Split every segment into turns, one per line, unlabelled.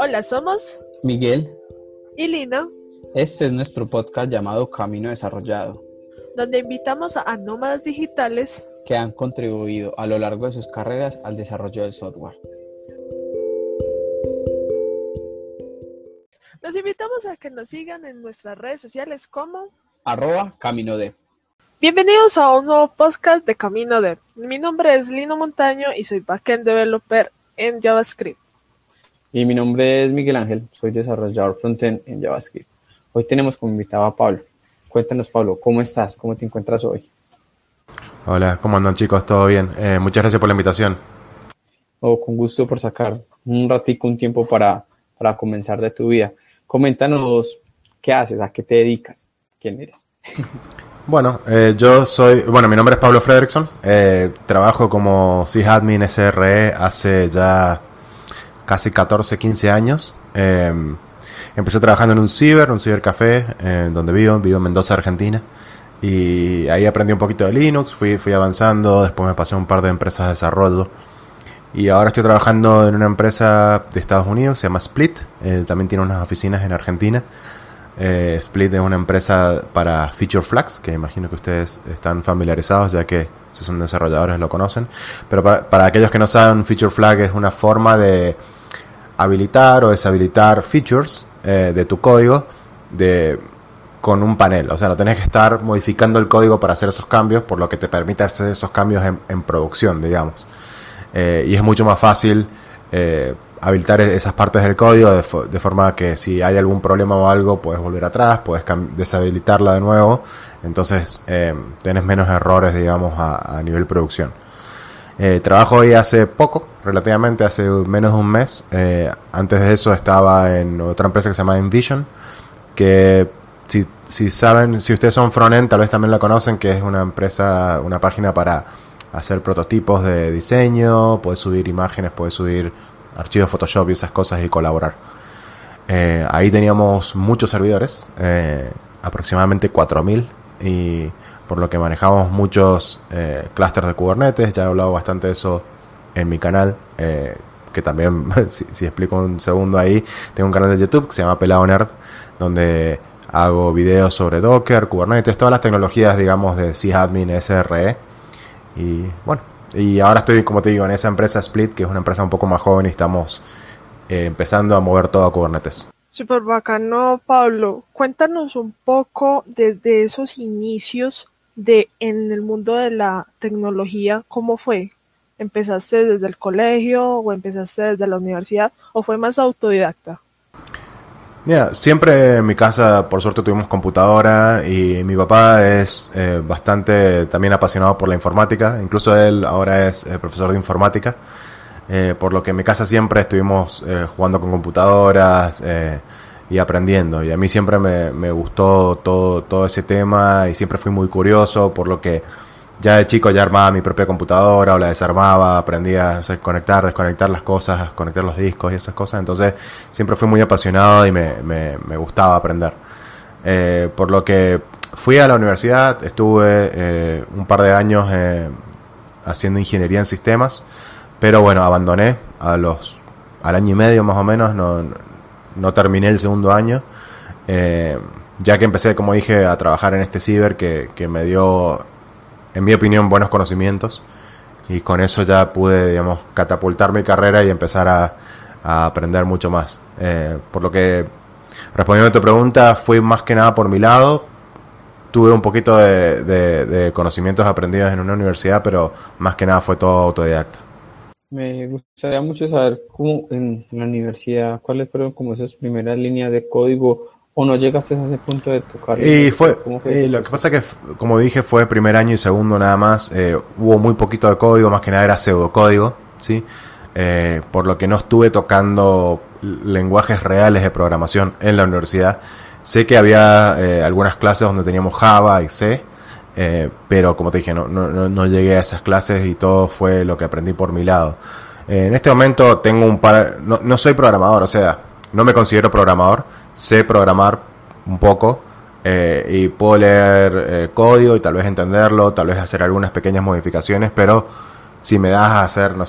Hola, somos
Miguel,
y Lina,
este es nuestro podcast llamado Camino Desarrollado,
donde invitamos a nómadas digitales
que han contribuido a lo largo de sus carreras al desarrollo del software.
Los invitamos a que nos sigan en nuestras redes sociales como
@CaminoDev.
Bienvenidos a un nuevo podcast de Camino Dev. Mi nombre es Lino Montaño y soy backend developer en JavaScript.
Y mi nombre es Miguel Ángel, soy desarrollador frontend en JavaScript. Hoy tenemos como invitado a Pablo. Cuéntanos, Pablo, ¿cómo estás? ¿Cómo te encuentras hoy?
Hola, ¿cómo andan, chicos? ¿Todo bien? Muchas gracias por la invitación.
Con gusto por sacar un ratico, un tiempo para comenzar de tu vida. Coméntanos qué haces, a qué te dedicas, quién eres.
Bueno, mi nombre es Pablo Fredrickson. Trabajo como sysadmin SRE hace ya casi 14, 15 años. Empecé trabajando en un cibercafé, donde vivo en Mendoza, Argentina. Y ahí aprendí un poquito de Linux, fui avanzando, después me pasé a un par de empresas de desarrollo. Y ahora estoy trabajando en una empresa de Estados Unidos, se llama Split, también tiene unas oficinas en Argentina. Split es una empresa para Feature Flags, que imagino que ustedes están familiarizados, ya que si son desarrolladores lo conocen. Pero para aquellos que no saben, Feature Flag es una forma de habilitar o deshabilitar features de tu código con un panel. O sea, no tenés que estar modificando el código para hacer esos cambios, por lo que te permite hacer esos cambios en producción, digamos. Y es mucho más fácil habilitar esas partes del código de forma que si hay algún problema o algo, puedes volver atrás, puedes deshabilitarla de nuevo. Entonces tenés menos errores, digamos, a nivel producción. Trabajo ahí hace poco, relativamente hace menos de un mes. Antes de eso estaba en otra empresa que se llama Envision, que si ustedes son frontend, tal vez también la conocen, que es una empresa, una página para hacer prototipos de diseño, puedes subir imágenes, puedes subir archivos Photoshop y esas cosas y colaborar. Ahí teníamos muchos servidores, aproximadamente 4.000, y por lo que manejamos muchos clústeres de Kubernetes. Ya he hablado bastante de eso en mi canal, que también, si explico un segundo ahí, tengo un canal de YouTube que se llama Pelado Nerd, donde hago videos sobre Docker, Kubernetes, todas las tecnologías, digamos, de sysadmin, SRE. Y bueno, y ahora estoy, como te digo, en esa empresa Split, que es una empresa un poco más joven, y estamos empezando a mover todo a Kubernetes.
Súper bacano, Pablo. Cuéntanos un poco desde esos inicios en el mundo de la tecnología, ¿cómo fue? ¿Empezaste desde el colegio o empezaste desde la universidad o fue más autodidacta?
Mira, siempre en mi casa, por suerte, tuvimos computadora, y mi papá es bastante también apasionado por la informática. Incluso él ahora es profesor de informática, por lo que en mi casa siempre estuvimos jugando con computadoras y aprendiendo. Y a mí siempre me gustó todo ese tema, y siempre fui muy curioso, por lo que ya de chico ya armaba mi propia computadora o la desarmaba, aprendía a conectar, desconectar las cosas, conectar los discos y esas cosas. Entonces siempre fui muy apasionado y me gustaba aprender. Por lo que fui a la universidad, estuve un par de años haciendo ingeniería en sistemas, pero bueno, abandoné al año y medio más o menos, no terminé el segundo año, ya que empecé, como dije, a trabajar en este ciber que me dio, en mi opinión, buenos conocimientos, y con eso ya pude, digamos, catapultar mi carrera y empezar a aprender mucho más. Por lo que, respondiendo a tu pregunta, fue más que nada por mi lado. Tuve un poquito de conocimientos aprendidos en una universidad, pero más que nada fue todo autodidacta.
Me gustaría mucho saber cómo en la universidad, cuáles fueron como esas primeras líneas de código, o no llegaste a ese punto de tocar.
Y lo que pasa que, como dije, fue primer año y segundo nada más. Hubo muy poquito de código, más que nada era pseudocódigo, ¿sí? Por lo que no estuve tocando lenguajes reales de programación en la universidad. Sé que había algunas clases donde teníamos Java y C, pero como te dije, no llegué a esas clases, y todo fue lo que aprendí por mi lado. En este momento tengo no soy programador, o sea, no me considero programador. Sé programar un poco, y puedo leer código y tal vez entenderlo, tal vez hacer algunas pequeñas modificaciones, pero si me das a hacer, no sé,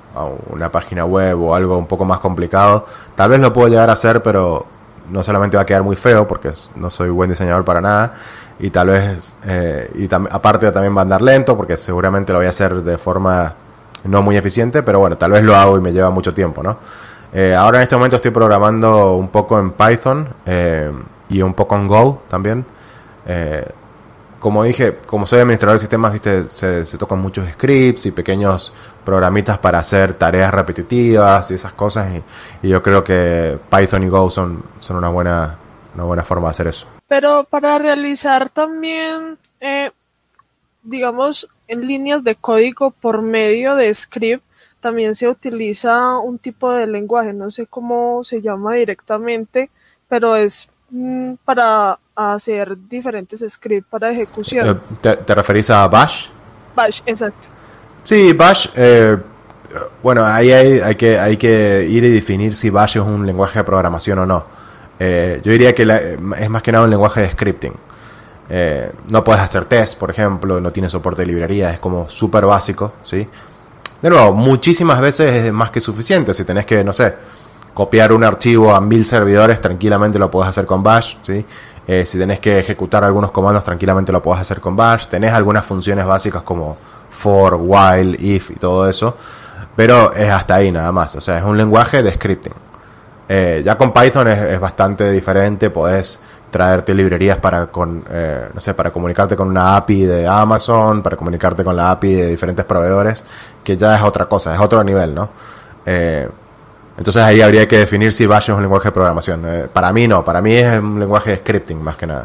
a una página web o algo un poco más complicado, tal vez lo puedo llegar a hacer, pero no solamente va a quedar muy feo porque no soy buen diseñador para nada, y tal vez aparte también va a andar lento porque seguramente lo voy a hacer de forma no muy eficiente, pero bueno, tal vez lo hago y me lleva mucho tiempo, ¿no? Ahora en este momento estoy programando un poco en Python y un poco en Go también. Como dije, como soy administrador de sistemas, viste, se tocan muchos scripts y pequeños programitas para hacer tareas repetitivas y esas cosas, y yo creo que Python y Go son una buena forma de hacer eso.
Pero para realizar también, digamos, en líneas de código por medio de script, también se utiliza un tipo de lenguaje, no sé cómo se llama directamente, pero es para hacer diferentes scripts para ejecución.
¿Te referís a Bash?
Bash, exacto.
Sí, Bash, bueno, ahí hay que ir y definir si Bash es un lenguaje de programación o no. Yo diría que es más que nada un lenguaje de scripting. No puedes hacer test, por ejemplo, no tiene soporte de librería, es como súper básico, ¿sí? De nuevo, muchísimas veces es más que suficiente. Si tenés que, no sé, copiar un archivo a 1000 servidores, tranquilamente lo podés hacer con Bash, ¿sí? Si tenés que ejecutar algunos comandos, tranquilamente lo podés hacer con Bash. Tenés algunas funciones básicas como for, while, if y todo eso, pero es hasta ahí nada más. O sea, es un lenguaje de scripting. Ya con Python es bastante diferente. Podés traerte librerías para comunicarte con una API de Amazon, para comunicarte con la API de diferentes proveedores, que ya es otra cosa, es otro nivel, ¿no? Entonces ahí habría que definir si Bash es un lenguaje de programación. Para mí no, para mí es un lenguaje de scripting más que nada.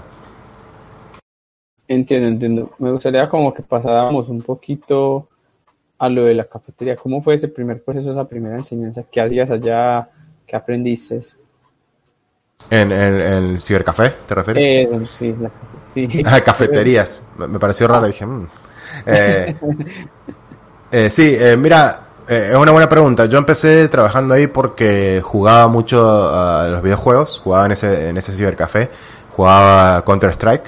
Entiendo. Me gustaría como que pasáramos un poquito a lo de la cafetería. ¿Cómo fue ese primer proceso, esa primera enseñanza? ¿Qué hacías allá? ¿Qué aprendiste?
¿En el cibercafé, te refieres?
Sí.
Cafeterías. Me pareció raro, dije... mira... es una buena pregunta. Yo empecé trabajando ahí porque jugaba mucho a los videojuegos, jugaba en ese cibercafé, jugaba Counter-Strike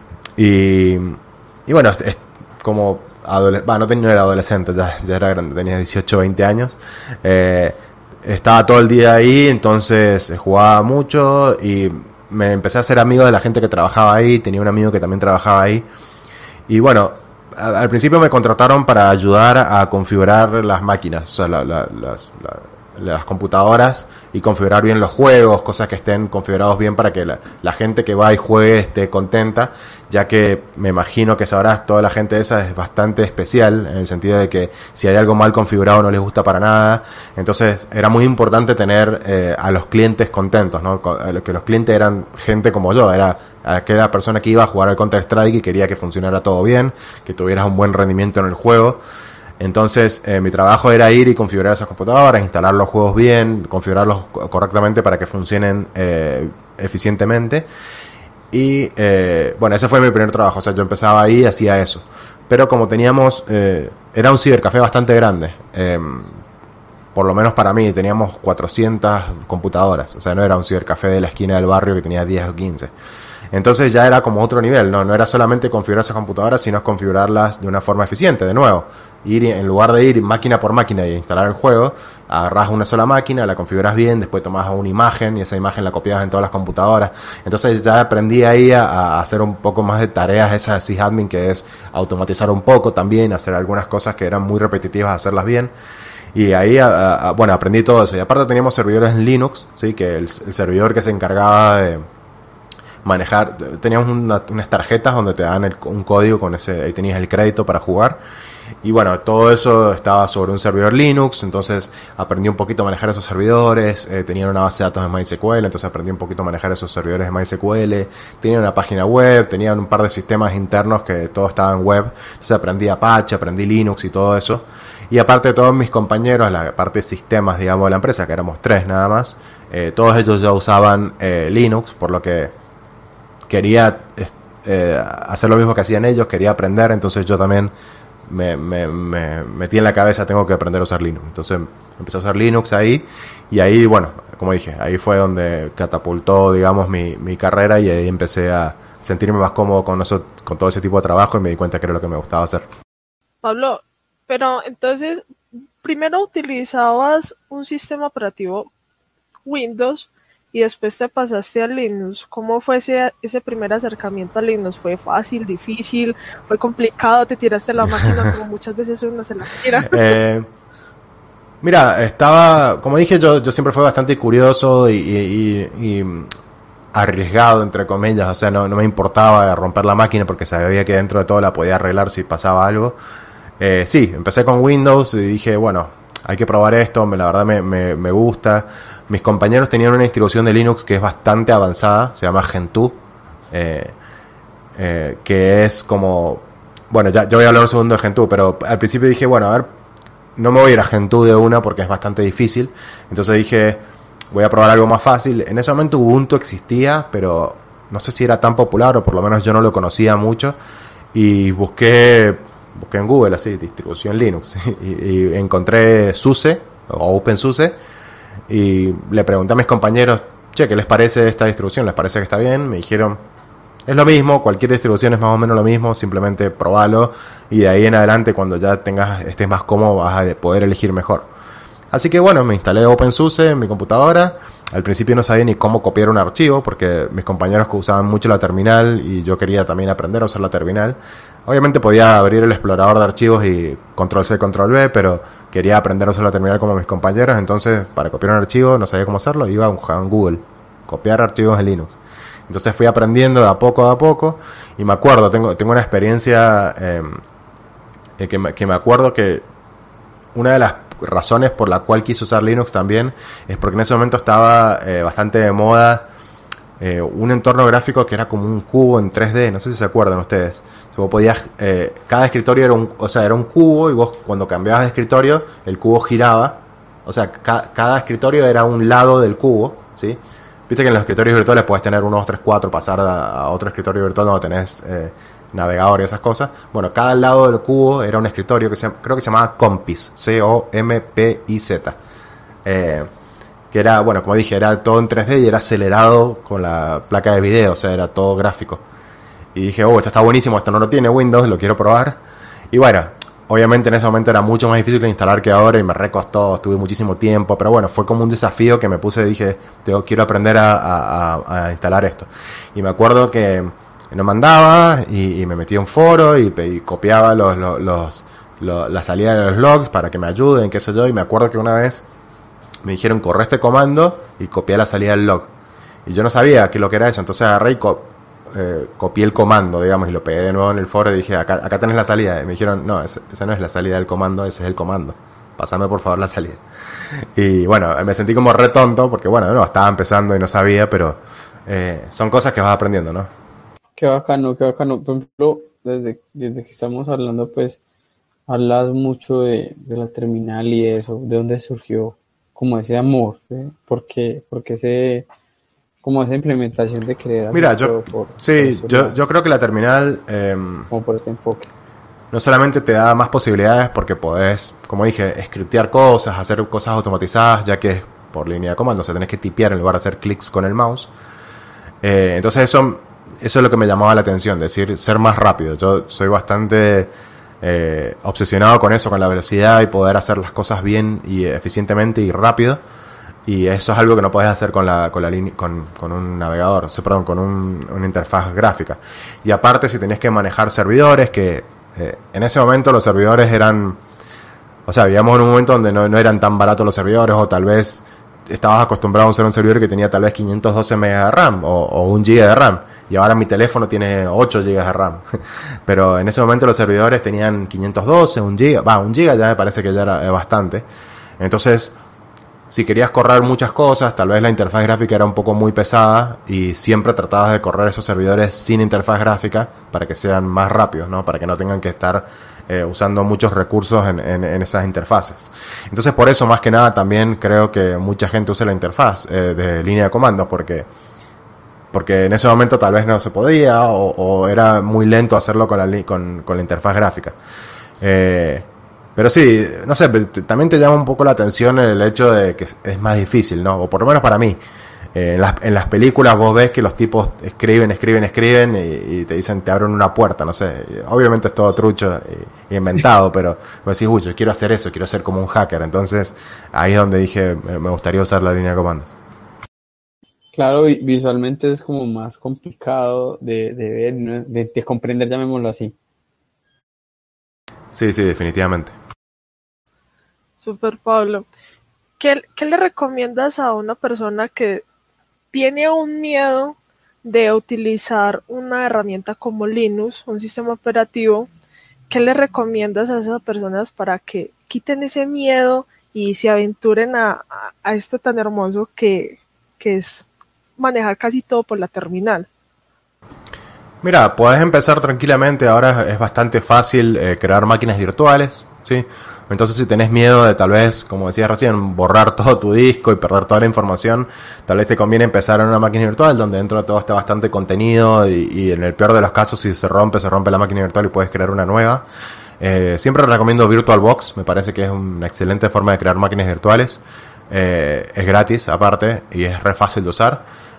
y bueno, es como no era adolescente, ya era grande, tenía 18 o 20 años. Estaba todo el día ahí, entonces jugaba mucho y me empecé a hacer amigo de la gente que trabajaba ahí. Tenía un amigo que también trabajaba ahí y bueno, al principio me contrataron para ayudar a configurar las máquinas, o sea, las computadoras, y configurar bien los juegos, cosas que estén configurados bien para que la gente que va y juegue esté contenta, ya que me imagino que sabrás, toda la gente esa es bastante especial, en el sentido de que si hay algo mal configurado no les gusta para nada. Entonces era muy importante tener a los clientes contentos, ¿no? Que los clientes eran gente como yo, era aquella persona que iba a jugar al Counter-Strike y quería que funcionara todo bien, que tuvieras un buen rendimiento en el juego. Entonces mi trabajo era ir y configurar esas computadoras, instalar los juegos bien, configurarlos correctamente para que funcionen eficientemente. Y bueno, ese fue mi primer trabajo. O sea, yo empezaba ahí y hacía eso. Pero como teníamos, era un cibercafé bastante grande. Por lo menos para mí, teníamos 400 computadoras. O sea, no era un cibercafé de la esquina del barrio que tenía 10 o 15. Entonces ya era como otro nivel, no era solamente configurar esas computadoras, sino configurarlas de una forma eficiente. De nuevo, en lugar de ir máquina por máquina y instalar el juego, agarras una sola máquina, la configuras bien, después tomás una imagen y esa imagen la copias en todas las computadoras. Entonces ya aprendí ahí a hacer un poco más de tareas esas de sysadmin, que es automatizar un poco también, hacer algunas cosas que eran muy repetitivas, hacerlas bien. Y ahí, bueno, aprendí todo eso. Y aparte teníamos servidores en Linux, ¿sí? Que el servidor que se encargaba de manejar, teníamos unas tarjetas donde te dan un código con ahí tenías el crédito para jugar, y bueno, todo eso estaba sobre un servidor Linux. Entonces aprendí un poquito a manejar esos servidores. Tenían una base de datos de MySQL, entonces aprendí un poquito a manejar esos servidores de MySQL. Tenían una página web, tenían un par de sistemas internos que todo estaba en web, entonces aprendí Apache, aprendí Linux y todo eso. Y aparte, todos mis compañeros, la parte de sistemas, digamos, de la empresa, que éramos 3 nada más, todos ellos ya usaban Linux, por lo que quería hacer lo mismo que hacían ellos, quería aprender. Entonces yo también me metí en la cabeza, tengo que aprender a usar Linux. Entonces empecé a usar Linux ahí, y ahí, bueno, como dije, ahí fue donde catapultó, digamos, mi carrera, y ahí empecé a sentirme más cómodo con todo ese tipo de trabajo, y me di cuenta que era lo que me gustaba hacer.
Pablo, pero entonces primero utilizabas un sistema operativo Windows y después te pasaste a Linux. ¿Cómo fue ese primer acercamiento a Linux? ¿Fue fácil, difícil, fue complicado? ¿Te tiraste la máquina como muchas veces uno se la tira?
Mira, como dije, yo siempre fui bastante curioso y arriesgado, entre comillas. O sea, no me importaba romper la máquina porque sabía que dentro de todo la podía arreglar si pasaba algo. Sí, empecé con Windows y dije, bueno, hay que probar esto, la verdad me gusta. Mis compañeros tenían una distribución de Linux que es bastante avanzada, se llama Gentoo, que es como... Bueno, yo voy a hablar un segundo de Gentoo, pero al principio dije, bueno, a ver, no me voy a ir a Gentoo de una porque es bastante difícil. Entonces dije, voy a probar algo más fácil. En ese momento Ubuntu existía, pero no sé si era tan popular o por lo menos yo no lo conocía mucho. Y busqué en Google, así, distribución Linux, y encontré SUSE, o OpenSUSE, y le pregunté a mis compañeros, che, ¿qué les parece esta distribución? ¿Les parece que está bien? Me dijeron, es lo mismo, cualquier distribución es más o menos lo mismo, simplemente probalo, y de ahí en adelante, cuando ya estés más cómodo, vas a poder elegir mejor. Así que bueno, me instalé OpenSUSE en mi computadora. Al principio no sabía ni cómo copiar un archivo, porque mis compañeros que usaban mucho la terminal y yo quería también aprender a usar la terminal. Obviamente podía abrir el explorador de archivos y control C, control V, pero quería aprender a usar la terminal como mis compañeros. Entonces, para copiar un archivo no sabía cómo hacerlo, iba a buscar en Google, copiar archivos en Linux. Entonces fui aprendiendo de a poco, y me acuerdo, tengo una experiencia que me acuerdo que una de las razones por la cual quise usar Linux también es porque en ese momento estaba bastante de moda un entorno gráfico que era como un cubo en 3D, no sé si se acuerdan ustedes. Vos podías, cada escritorio era un cubo, y vos cuando cambiabas de escritorio el cubo giraba, o sea, cada escritorio era un lado del cubo, ¿sí? Viste que en los escritorios virtuales puedes tener 1, 2, 3, 4, pasar a otro escritorio virtual donde tenés navegador y esas cosas. Bueno, cada lado del cubo era un escritorio que creo que se llamaba Compiz, C-O-M-P-I-Z. Que era, bueno, como dije, era todo en 3D y era acelerado con la placa de video, o sea, era todo gráfico. Y dije, esto está buenísimo, esto no lo tiene Windows, lo quiero probar. Y bueno, obviamente en ese momento era mucho más difícil de instalar que ahora y me recostó, estuve muchísimo tiempo, pero bueno, fue como un desafío que me puse, dije, quiero aprender a instalar esto. Y me acuerdo que no mandaba y me metía en un foro y copiaba la salida de los logs para que me ayuden, qué sé yo, y me acuerdo que una vez me dijeron, corre este comando y copié la salida del log. Y yo no sabía qué es lo que era eso, entonces agarré y copié el comando, digamos, y lo pegué de nuevo en el foro y dije, acá tenés la salida. Y me dijeron, no, esa no es la salida del comando, ese es el comando. Pásame por favor la salida. Y bueno, me sentí como re tonto porque bueno, estaba empezando y no sabía, pero son cosas que vas aprendiendo, ¿no?
Qué bacano, qué bacano. Por ejemplo, desde que estamos hablando, pues, hablas mucho de la terminal y eso, de dónde surgió como ese amor, ¿sí? Porque como esa implementación de querer hacer.
Mira, yo creo que la terminal
como por este enfoque
no solamente te da más posibilidades porque podés, como dije, scriptear cosas, hacer cosas automatizadas, ya que es por línea de comando, o sea, tenés que tipear en lugar de hacer clics con el mouse. Entonces eso es lo que me llamaba la atención, decir, ser más rápido. Yo soy bastante obsesionado con eso, con la velocidad y poder hacer las cosas bien y eficientemente y rápido. Y eso es algo que no podés hacer con un navegador, con una interfaz gráfica. Y aparte, si tenías que manejar servidores, que en ese momento los servidores eran... O sea, vivíamos en un momento donde no eran tan baratos los servidores, o tal vez estabas acostumbrado a usar un servidor que tenía tal vez 512 megas de RAM o 1 GB de RAM. Y ahora mi teléfono tiene 8 GB de RAM. Pero en ese momento los servidores tenían 512, 1 GB. 1 GB ya me parece que ya era bastante. Entonces, si querías correr muchas cosas, tal vez la interfaz gráfica era un poco muy pesada y siempre tratabas de correr esos servidores sin interfaz gráfica para que sean más rápidos, ¿no? Para que no tengan que estar usando muchos recursos en esas interfaces. Entonces, por eso, más que nada, también creo que mucha gente usa la interfaz de línea de comandos porque en ese momento tal vez no se podía o era muy lento hacerlo con la interfaz gráfica. Pero sí, no sé, también te llama un poco la atención el hecho de que es más difícil, ¿no? O por lo menos para mí. En las películas vos ves que los tipos escriben y te dicen, te abren una puerta, no sé. Obviamente es todo trucho y inventado, pero vos decís, uy, yo quiero hacer eso, quiero ser como un hacker. Entonces ahí es donde dije, me gustaría usar la línea de comandos.
Claro, visualmente es como más complicado de ver, ¿no? de comprender, llamémoslo así.
Sí, definitivamente.
Super Pablo. ¿Qué le recomiendas a una persona que tiene un miedo de utilizar una herramienta como Linux, un sistema operativo? ¿Qué le recomiendas a esas personas para que quiten ese miedo y se aventuren a esto tan hermoso que es manejar casi todo por la terminal?
Mira, podés empezar tranquilamente, ahora es bastante fácil crear máquinas virtuales, ¿sí? Entonces si tenés miedo de tal vez, como decías recién, borrar todo tu disco y perder toda la información, tal vez te conviene empezar en una máquina virtual donde dentro de todo está bastante contenido y en el peor de los casos si se rompe la máquina virtual y puedes crear una nueva. Siempre recomiendo VirtualBox, me parece que es una excelente forma de crear máquinas virtuales. Es gratis aparte y es re fácil de usar.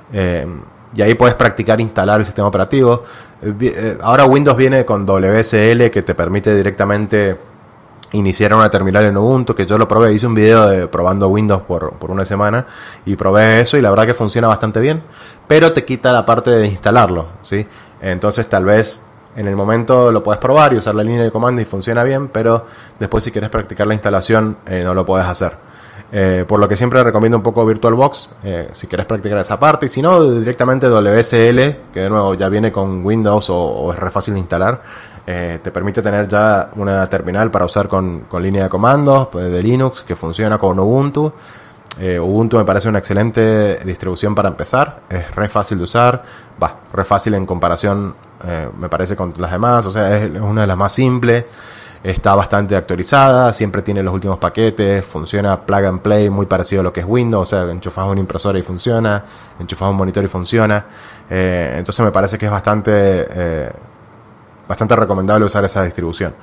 Y ahí puedes practicar instalar el sistema operativo. Ahora Windows viene con WSL que te permite directamente iniciar una terminal en Ubuntu, que yo lo probé, hice un video probando Windows por una semana y probé eso y la verdad que funciona bastante bien, pero te quita la parte de instalarlo, ¿sí? Entonces tal vez en el momento lo puedes probar y usar la línea de comando y funciona bien, pero después si quieres practicar la instalación no lo puedes hacer. Por lo que siempre recomiendo un poco VirtualBox si quieres practicar esa parte, y si no, directamente WSL, que de nuevo ya viene con Windows o es re fácil de instalar. Te permite tener ya una terminal para usar con línea de comandos de Linux que funciona con Ubuntu. Ubuntu me parece una excelente distribución para empezar, es re fácil de usar, re fácil en comparación me parece con las demás, o sea, es una de las más simples. Está bastante actualizada, siempre tiene los últimos paquetes, funciona plug and play, muy parecido a lo que es Windows, o sea, enchufas una impresora y funciona, enchufas un monitor y funciona. Entonces me parece que es bastante recomendable usar esa distribución.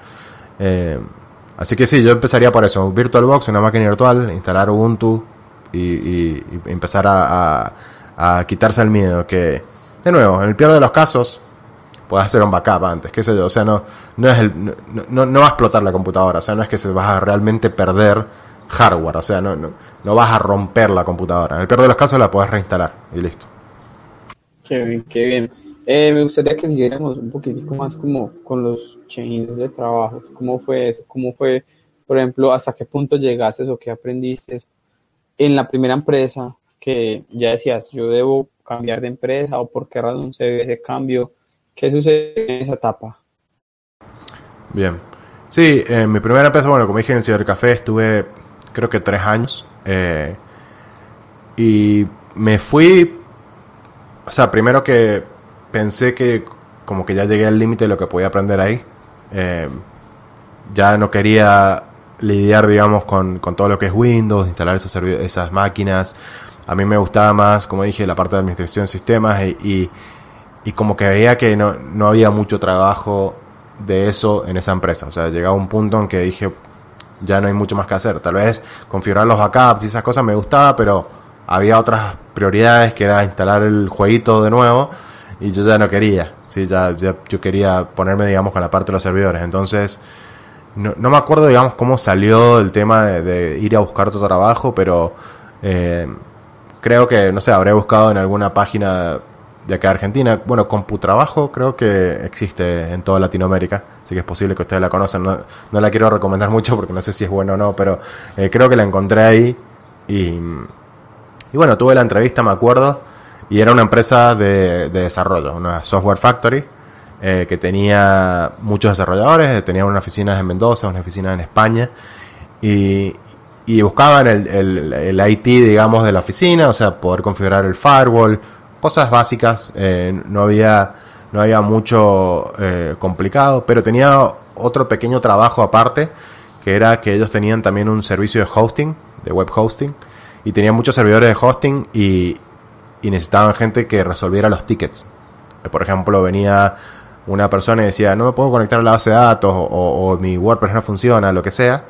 Así que sí, yo empezaría por eso, VirtualBox, una máquina virtual, instalar Ubuntu y empezar a quitarse el miedo, que de nuevo, en el peor de los casos puedes hacer un backup antes, qué sé yo, o sea, no va a explotar la computadora, o sea, no es que se vas a realmente perder hardware, o sea, no vas a romper la computadora. En el peor de los casos la puedes reinstalar y listo.
Qué bien, qué bien. Me gustaría que siguiéramos un poquitico más como con los chains de trabajo. ¿Cómo fue eso? ¿Cómo fue, por ejemplo, hasta qué punto llegaste o qué aprendiste en la primera empresa que ya decías, yo debo cambiar de empresa o por qué razón se ve ese cambio? ¿Qué sucede en esa etapa?
Bien. Sí, mi primera empresa, bueno, como dije, en el cibercafé estuve creo que 3 años. Y me fui, o sea, primero que pensé que como que ya llegué al límite de lo que podía aprender ahí. Ya no quería lidiar, digamos, con todo lo que es Windows, instalar esas máquinas. A mí me gustaba más, como dije, la parte de administración de sistemas y como que veía que no había mucho trabajo de eso en esa empresa. O sea, llegaba un punto en que dije, ya no hay mucho más que hacer. Tal vez configurar los backups y esas cosas me gustaba, pero había otras prioridades, que era instalar el jueguito de nuevo, y yo ya no quería. Sí, ya yo quería ponerme, digamos, con la parte de los servidores. Entonces, no me acuerdo, digamos, cómo salió el tema de ir a buscar otro trabajo, pero creo que, no sé, habré buscado en alguna página de acá de Argentina. Bueno, CompuTrabajo creo que existe en toda Latinoamérica, así que es posible que ustedes la conozcan. No la quiero recomendar mucho porque no sé si es bueno o no, pero creo que la encontré ahí y bueno, tuve la entrevista, me acuerdo, y era una empresa de desarrollo, una software factory que tenía muchos desarrolladores, tenía una oficina en Mendoza, una oficina en España, y buscaban el IT, digamos, de la oficina, o sea, poder configurar el firewall, cosas básicas. No había mucho complicado, pero tenía otro pequeño trabajo aparte, que era que ellos tenían también un servicio de hosting, de web hosting, y tenían muchos servidores de hosting y necesitaban gente que resolviera los tickets. Por ejemplo, venía una persona y decía, no me puedo conectar a la base de datos, o mi WordPress no funciona, lo que sea,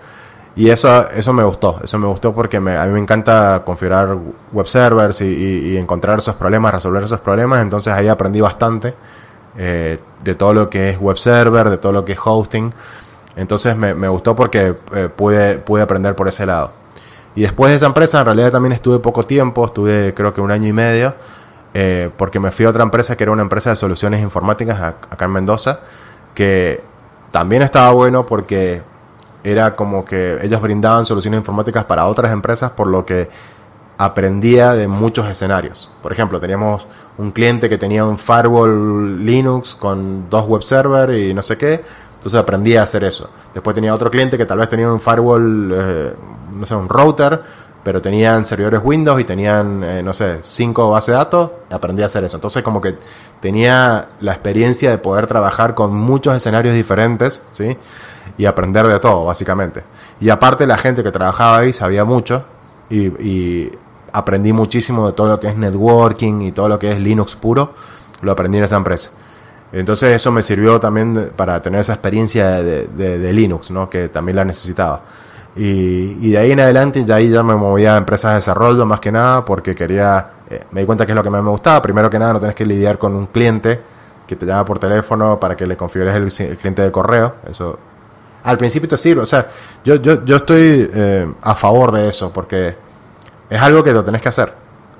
Y eso me gustó porque a mí me encanta configurar web servers y encontrar esos problemas, resolver esos problemas. Entonces ahí aprendí bastante de todo lo que es web server, de todo lo que es hosting. Entonces me gustó porque pude aprender por ese lado. Y después de esa empresa, en realidad también estuve poco tiempo, estuve creo que 1 año y medio, porque me fui a otra empresa que era una empresa de soluciones informáticas acá en Mendoza, que también estaba bueno porque era como que ellos brindaban soluciones informáticas para otras empresas, por lo que aprendía de muchos escenarios. Por ejemplo, teníamos un cliente que tenía un firewall Linux con 2 web servers y no sé qué, entonces aprendí a hacer eso. Después tenía otro cliente que tal vez tenía un firewall, no sé, un router, pero tenían servidores Windows y tenían, no sé, 5 bases de datos, aprendí a hacer eso. Entonces como que tenía la experiencia de poder trabajar con muchos escenarios diferentes, ¿sí? Y aprender de todo, básicamente. Y aparte la gente que trabajaba ahí sabía mucho y aprendí muchísimo de todo lo que es networking y todo lo que es Linux puro, lo aprendí en esa empresa. Entonces eso me sirvió también para tener esa experiencia de Linux, ¿no? Que también la necesitaba. Y de ahí en adelante ya me movía a empresas de desarrollo más que nada porque me di cuenta que es lo que más me gustaba. Primero que nada no tenés que lidiar con un cliente que te llama por teléfono para que le configures el cliente de correo. Eso al principio te sirve. O sea, yo estoy a favor de eso porque es algo que lo tenés que hacer.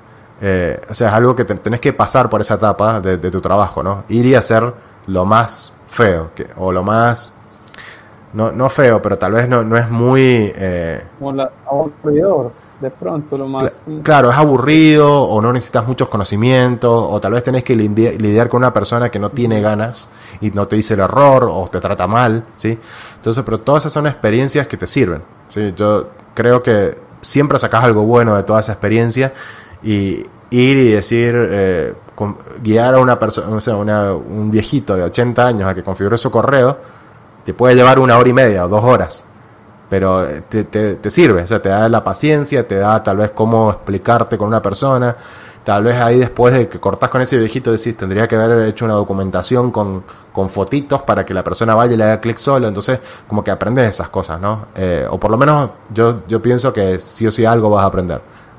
O sea, es algo que tenés que pasar por esa etapa de tu trabajo, ¿no? Ir y hacer lo más feo o lo más... No feo, pero tal vez no es muy...
Como aburridor, de pronto, lo más...
Claro, es aburrido, o no necesitas muchos conocimientos, o tal vez tenés que lidiar con una persona que no tiene ganas y no te dice el error, o te trata mal, ¿sí? Entonces, pero todas esas son experiencias que te sirven, ¿sí? Yo creo que siempre sacás algo bueno de toda esa experiencia, y ir y decir, guiar a una persona, no sé, un viejito de 80 años a que configure su correo, te puede llevar 1 hora y media o 2 horas, pero te sirve, o sea, te da la paciencia, te da tal vez cómo explicarte con una persona. Tal vez ahí después de que cortás con ese viejito decís, tendría que haber hecho una documentación con fotitos para que la persona vaya y le haga clic solo. Entonces como que aprendes esas cosas, ¿no? O por lo menos yo pienso que sí o sí algo vas a aprender.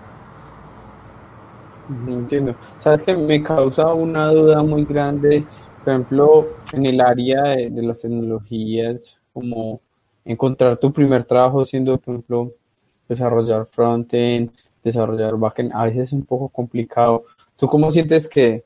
No entiendo. Sabes que me causa una duda muy grande, por ejemplo, en el área de las tecnologías, como encontrar tu primer trabajo siendo, por ejemplo, desarrollar frontend, desarrollar backend, a veces es un poco complicado. ¿Tú cómo sientes que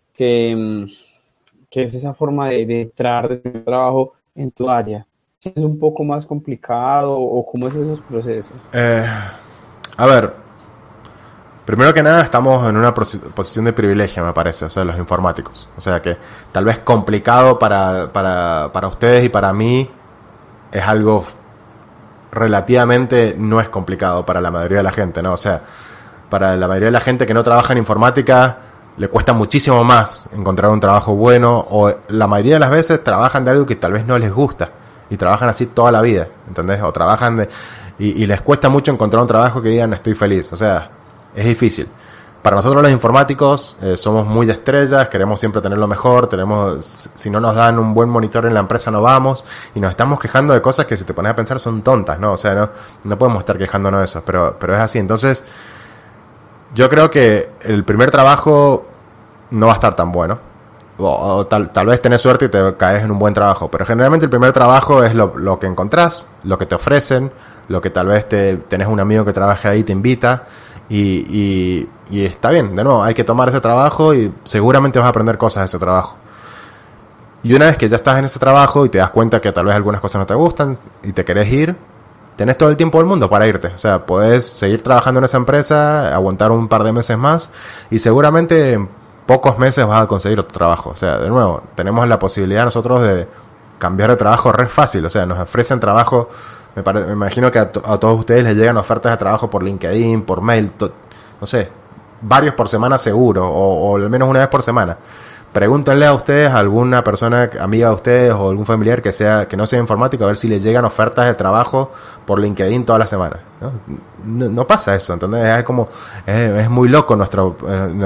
es esa forma de entrar de primer trabajo en tu área? ¿Es un poco más complicado o cómo es esos procesos?
A ver, primero que nada estamos en una posición de privilegio, me parece, o sea, los informáticos. O sea que tal vez complicado para ustedes y para mí es algo relativamente no es complicado para la mayoría de la gente, ¿no? O sea, para la mayoría de la gente que no trabaja en informática le cuesta muchísimo más encontrar un trabajo bueno, o la mayoría de las veces trabajan de algo que tal vez no les gusta y trabajan así toda la vida, ¿entendés? O trabajan y les cuesta mucho encontrar un trabajo que digan estoy feliz, o sea, es difícil. Para nosotros los informáticos somos muy de estrellas, queremos siempre tener lo mejor, si no nos dan un buen monitor en la empresa no vamos, y nos estamos quejando de cosas que si te pones a pensar son tontas, ¿no? O sea, no podemos estar quejándonos de eso, pero es así. Entonces, yo creo que el primer trabajo no va a estar tan bueno, o tal vez tenés suerte y te caes en un buen trabajo, pero generalmente el primer trabajo es lo que encontrás, lo que te ofrecen, lo que tal vez tenés un amigo que trabaje ahí y te invita. Y está bien, de nuevo, hay que tomar ese trabajo y seguramente vas a aprender cosas de ese trabajo. Y una vez que ya estás en ese trabajo y te das cuenta que tal vez algunas cosas no te gustan y te querés ir, tenés todo el tiempo del mundo para irte. O sea, podés seguir trabajando en esa empresa, aguantar un par de meses más y seguramente en pocos meses vas a conseguir otro trabajo. O sea, de nuevo, tenemos la posibilidad nosotros de cambiar de trabajo re fácil. O sea, nos ofrecen trabajo. Me imagino que a todos ustedes les llegan ofertas de trabajo por LinkedIn, por mail, no sé, varios por semana seguro, o al menos una vez por semana. Pregúntenle a ustedes, a alguna persona, amiga de ustedes o algún familiar que no sea informático, a ver si les llegan ofertas de trabajo por LinkedIn todas las semanas. No pasa eso, ¿entendés? Es muy loco nuestro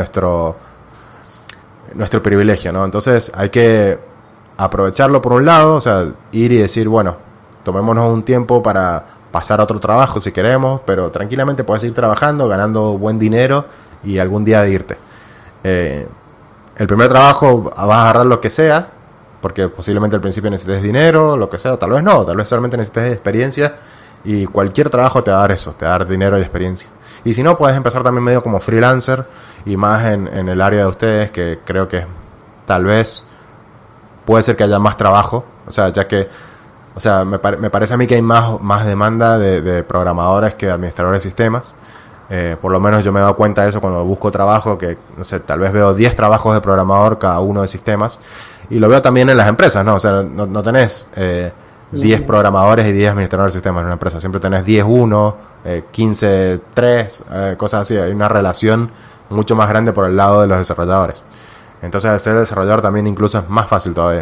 privilegio, ¿no? Entonces hay que aprovecharlo por un lado, o sea, ir y decir, bueno, tomémonos un tiempo para pasar a otro trabajo si queremos, pero tranquilamente puedes ir trabajando, ganando buen dinero y algún día de irte. El primer trabajo vas a agarrar lo que sea, porque posiblemente al principio necesites dinero, lo que sea, tal vez no, tal vez solamente necesites experiencia, y cualquier trabajo te va a dar eso, te va a dar dinero y experiencia. Y si no, puedes empezar también medio como freelancer, y más en el área de ustedes, que creo que tal vez puede ser que haya más trabajo, o sea, ya que, o sea, me parece a mí que hay más demanda de programadores que de administradores de sistemas. Por lo menos yo me he dado cuenta de eso cuando busco trabajo, que, no sé, tal vez veo 10 trabajos de programador cada uno de sistemas, y lo veo también en las empresas, ¿no? O sea, no tenés 10 programadores y 10 administradores de sistemas en una empresa, siempre tenés 10 uno, 15 3, cosas así. Hay una relación mucho más grande por el lado de los desarrolladores. Entonces, ser desarrollador también incluso es más fácil todavía.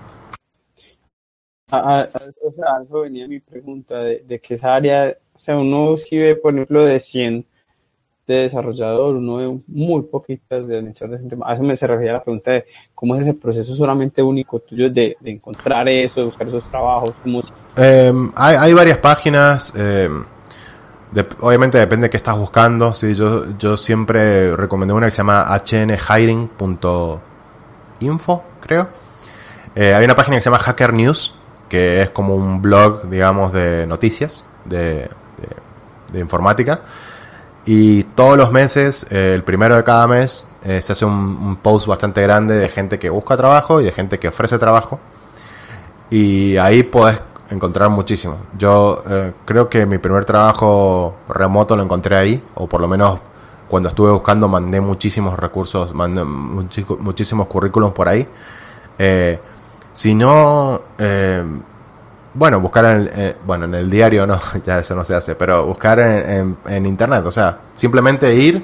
O sea, eso venía mi pregunta de que esa área, o sea, uno sí ve, por ejemplo, de 100 de desarrollador, uno ve muy poquitas de administrador de sistemas. A eso se refería la pregunta de cómo es ese proceso solamente único tuyo de encontrar eso, de buscar esos trabajos.
Hay varias páginas, obviamente depende de qué estás buscando. Sí, yo siempre recomendé una que se llama hnhiring.info, creo. Hay una página que se llama Hacker News, que es como un blog, digamos, de noticias de informática. Y todos los meses, el primero de cada mes, se hace un post bastante grande de gente que busca trabajo y de gente que ofrece trabajo. Y ahí podés encontrar muchísimo. Yo creo que mi primer trabajo remoto lo encontré ahí, o por lo menos cuando estuve buscando mandé muchísimos recursos, mandé muchísimos currículums por ahí. Si no, bueno, buscar en el diario no, ya eso no se hace, pero buscar en internet, o sea, simplemente ir,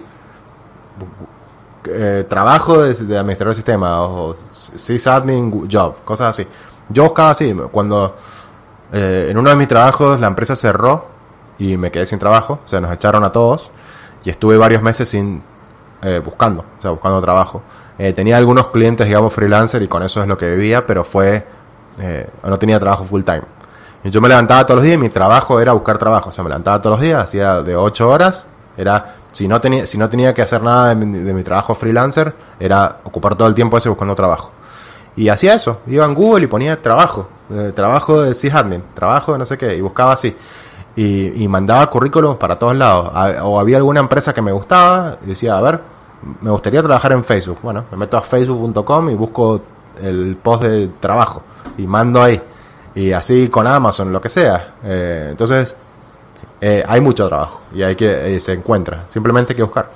trabajo de administrador de sistema o sysadmin job, cosas así. Yo buscaba así, cuando en uno de mis trabajos la empresa cerró y me quedé sin trabajo, o sea, nos echaron a todos y estuve varios meses buscando trabajo. Tenía algunos clientes, digamos, freelancer, y con eso es lo que vivía, pero no tenía trabajo full time. Y yo me levantaba todos los días y mi trabajo era buscar trabajo. O sea, me levantaba todos los días, hacía de 8 horas. Si no tenía que hacer nada de mi trabajo freelancer, era ocupar todo el tiempo ese buscando trabajo. Y hacía eso, iba en Google y ponía trabajo de sysadmin, trabajo de no sé qué, y buscaba así. Y mandaba currículums para todos lados. O había alguna empresa que me gustaba y decía, a ver, me gustaría trabajar en Facebook. Bueno, me meto a facebook.com y busco el post de trabajo y mando ahí. Y así con Amazon, lo que sea. Entonces, hay mucho trabajo y se encuentra. Simplemente hay que buscar.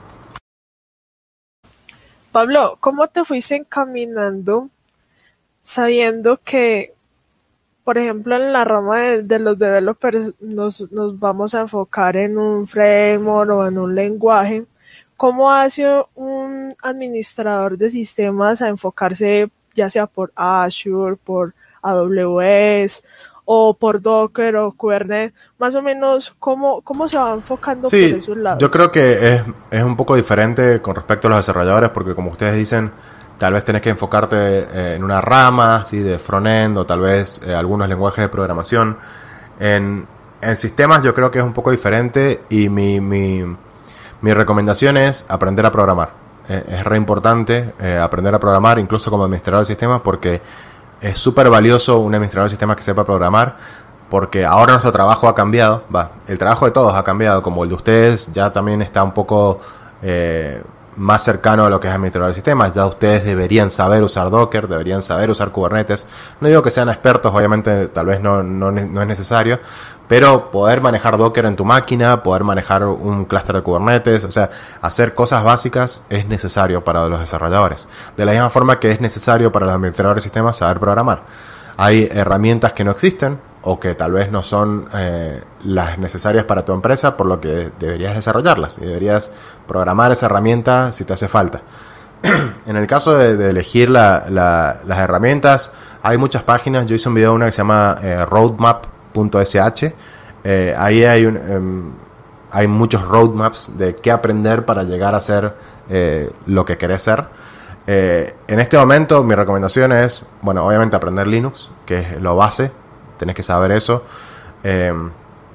Pablo, ¿cómo te fuiste encaminando sabiendo que, por ejemplo, en la rama de los developers nos vamos a enfocar en un framework o en un lenguaje? ¿Cómo hace un administrador de sistemas a enfocarse ya sea por Azure, por AWS o por Docker o Kubernetes? Más o menos, ¿cómo se va enfocando por esos lados?
Yo creo que es un poco diferente con respecto a los desarrolladores, porque como ustedes dicen, tal vez tenés que enfocarte en una rama, ¿sí?, de frontend, o tal vez algunos lenguajes de programación. En sistemas yo creo que es un poco diferente, y mi recomendación es aprender a programar. Es re importante aprender a programar, incluso como administrador de sistemas, porque es súper valioso un administrador de sistemas que sepa programar, porque ahora nuestro trabajo ha cambiado. El trabajo de todos ha cambiado, como el de ustedes ya también está un poco más cercano a lo que es administrador de sistemas. Ya ustedes deberían saber usar Docker, deberían saber usar Kubernetes. No digo que sean expertos, obviamente tal vez no es necesario, pero poder manejar Docker en tu máquina, poder manejar un clúster de Kubernetes, o sea, hacer cosas básicas es necesario para los desarrolladores. De la misma forma que es necesario para los administradores de sistemas saber programar. Hay herramientas que no existen o que tal vez no son las necesarias para tu empresa, por lo que deberías desarrollarlas y deberías programar esa herramienta si te hace falta. En el caso de elegir las herramientas, hay muchas páginas. Yo hice un video de una que se llama roadmap.sh. Ahí hay muchos roadmaps de qué aprender para llegar a ser lo que querés ser. En este momento mi recomendación es, bueno, obviamente aprender Linux, que es lo base, tenés que saber eso.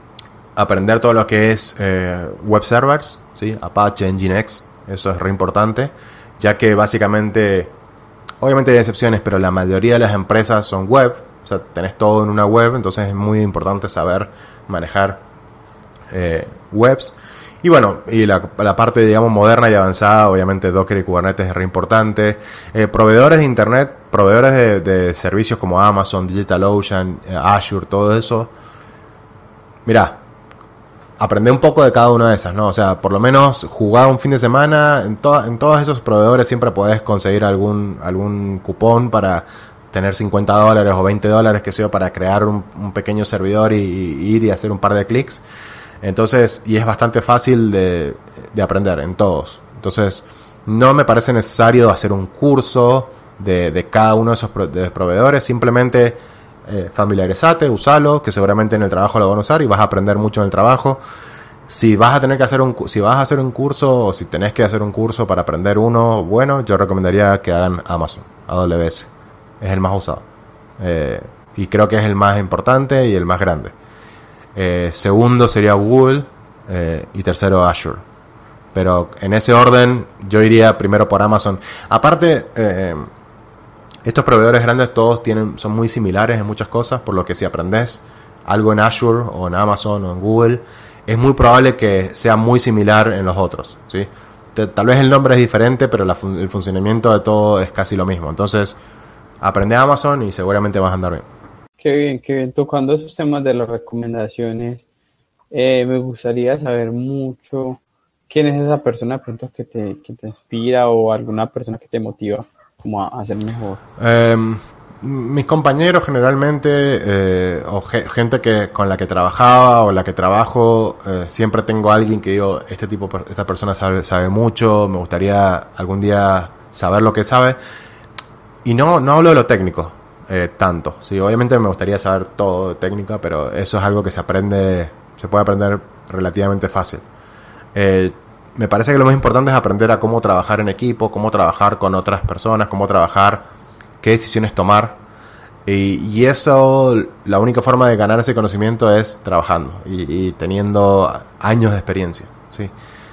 aprender todo lo que es web servers, ¿sí? Apache, Nginx, eso es re importante, ya que básicamente, obviamente hay excepciones, pero la mayoría de las empresas son web, o sea, tenés todo en una web, entonces es muy importante saber manejar webs. Y bueno, y la parte, digamos, moderna y avanzada, obviamente Docker y Kubernetes es re importante. Proveedores de internet, proveedores de servicios como Amazon, DigitalOcean, Azure, todo eso. Mirá, aprende un poco de cada una de esas, ¿no? O sea, por lo menos jugar un fin de semana, en todos esos proveedores siempre podés conseguir algún cupón para tener $50 o $20, que sea, para crear un pequeño servidor y ir y hacer un par de clics. Entonces, y es bastante fácil de aprender en todos. Entonces, no me parece necesario hacer un curso de cada uno de esos proveedores. Simplemente familiarizate, usalo, que seguramente en el trabajo lo van a usar y vas a aprender mucho en el trabajo. Si vas a tener que hacer si vas a hacer un curso, o si tenés que hacer un curso para aprender uno, bueno, yo recomendaría que hagan Amazon, AWS. Es el más usado. Y creo que es el más importante y el más grande. Segundo sería Google, y tercero Azure. Pero en ese orden yo iría primero por Amazon. Aparte, estos proveedores grandes todos son muy similares en muchas cosas, por lo que si aprendes algo en Azure o en Amazon o en Google, es muy probable que sea muy similar en los otros, ¿sí? Tal vez el nombre es diferente, pero el funcionamiento de todo es casi lo mismo. Entonces, aprende Amazon y seguramente vas a andar bien.
Qué bien, qué bien. Tocando esos temas de las recomendaciones, me gustaría saber mucho quién es esa persona de pronto que te inspira, o alguna persona que te motiva como a ser mejor.
Mis compañeros generalmente, o gente con la que trabajaba o la que trabajo, siempre tengo a alguien que digo, esta persona sabe mucho, me gustaría algún día saber lo que sabe. Y no hablo de lo técnico. Tanto, sí, obviamente me gustaría saber todo de técnica, pero eso es algo que se puede aprender relativamente fácil. Me parece que lo más importante es aprender a cómo trabajar en equipo, cómo trabajar con otras personas, qué decisiones tomar, y eso, la única forma de ganar ese conocimiento es trabajando y teniendo años de experiencia, ¿sí?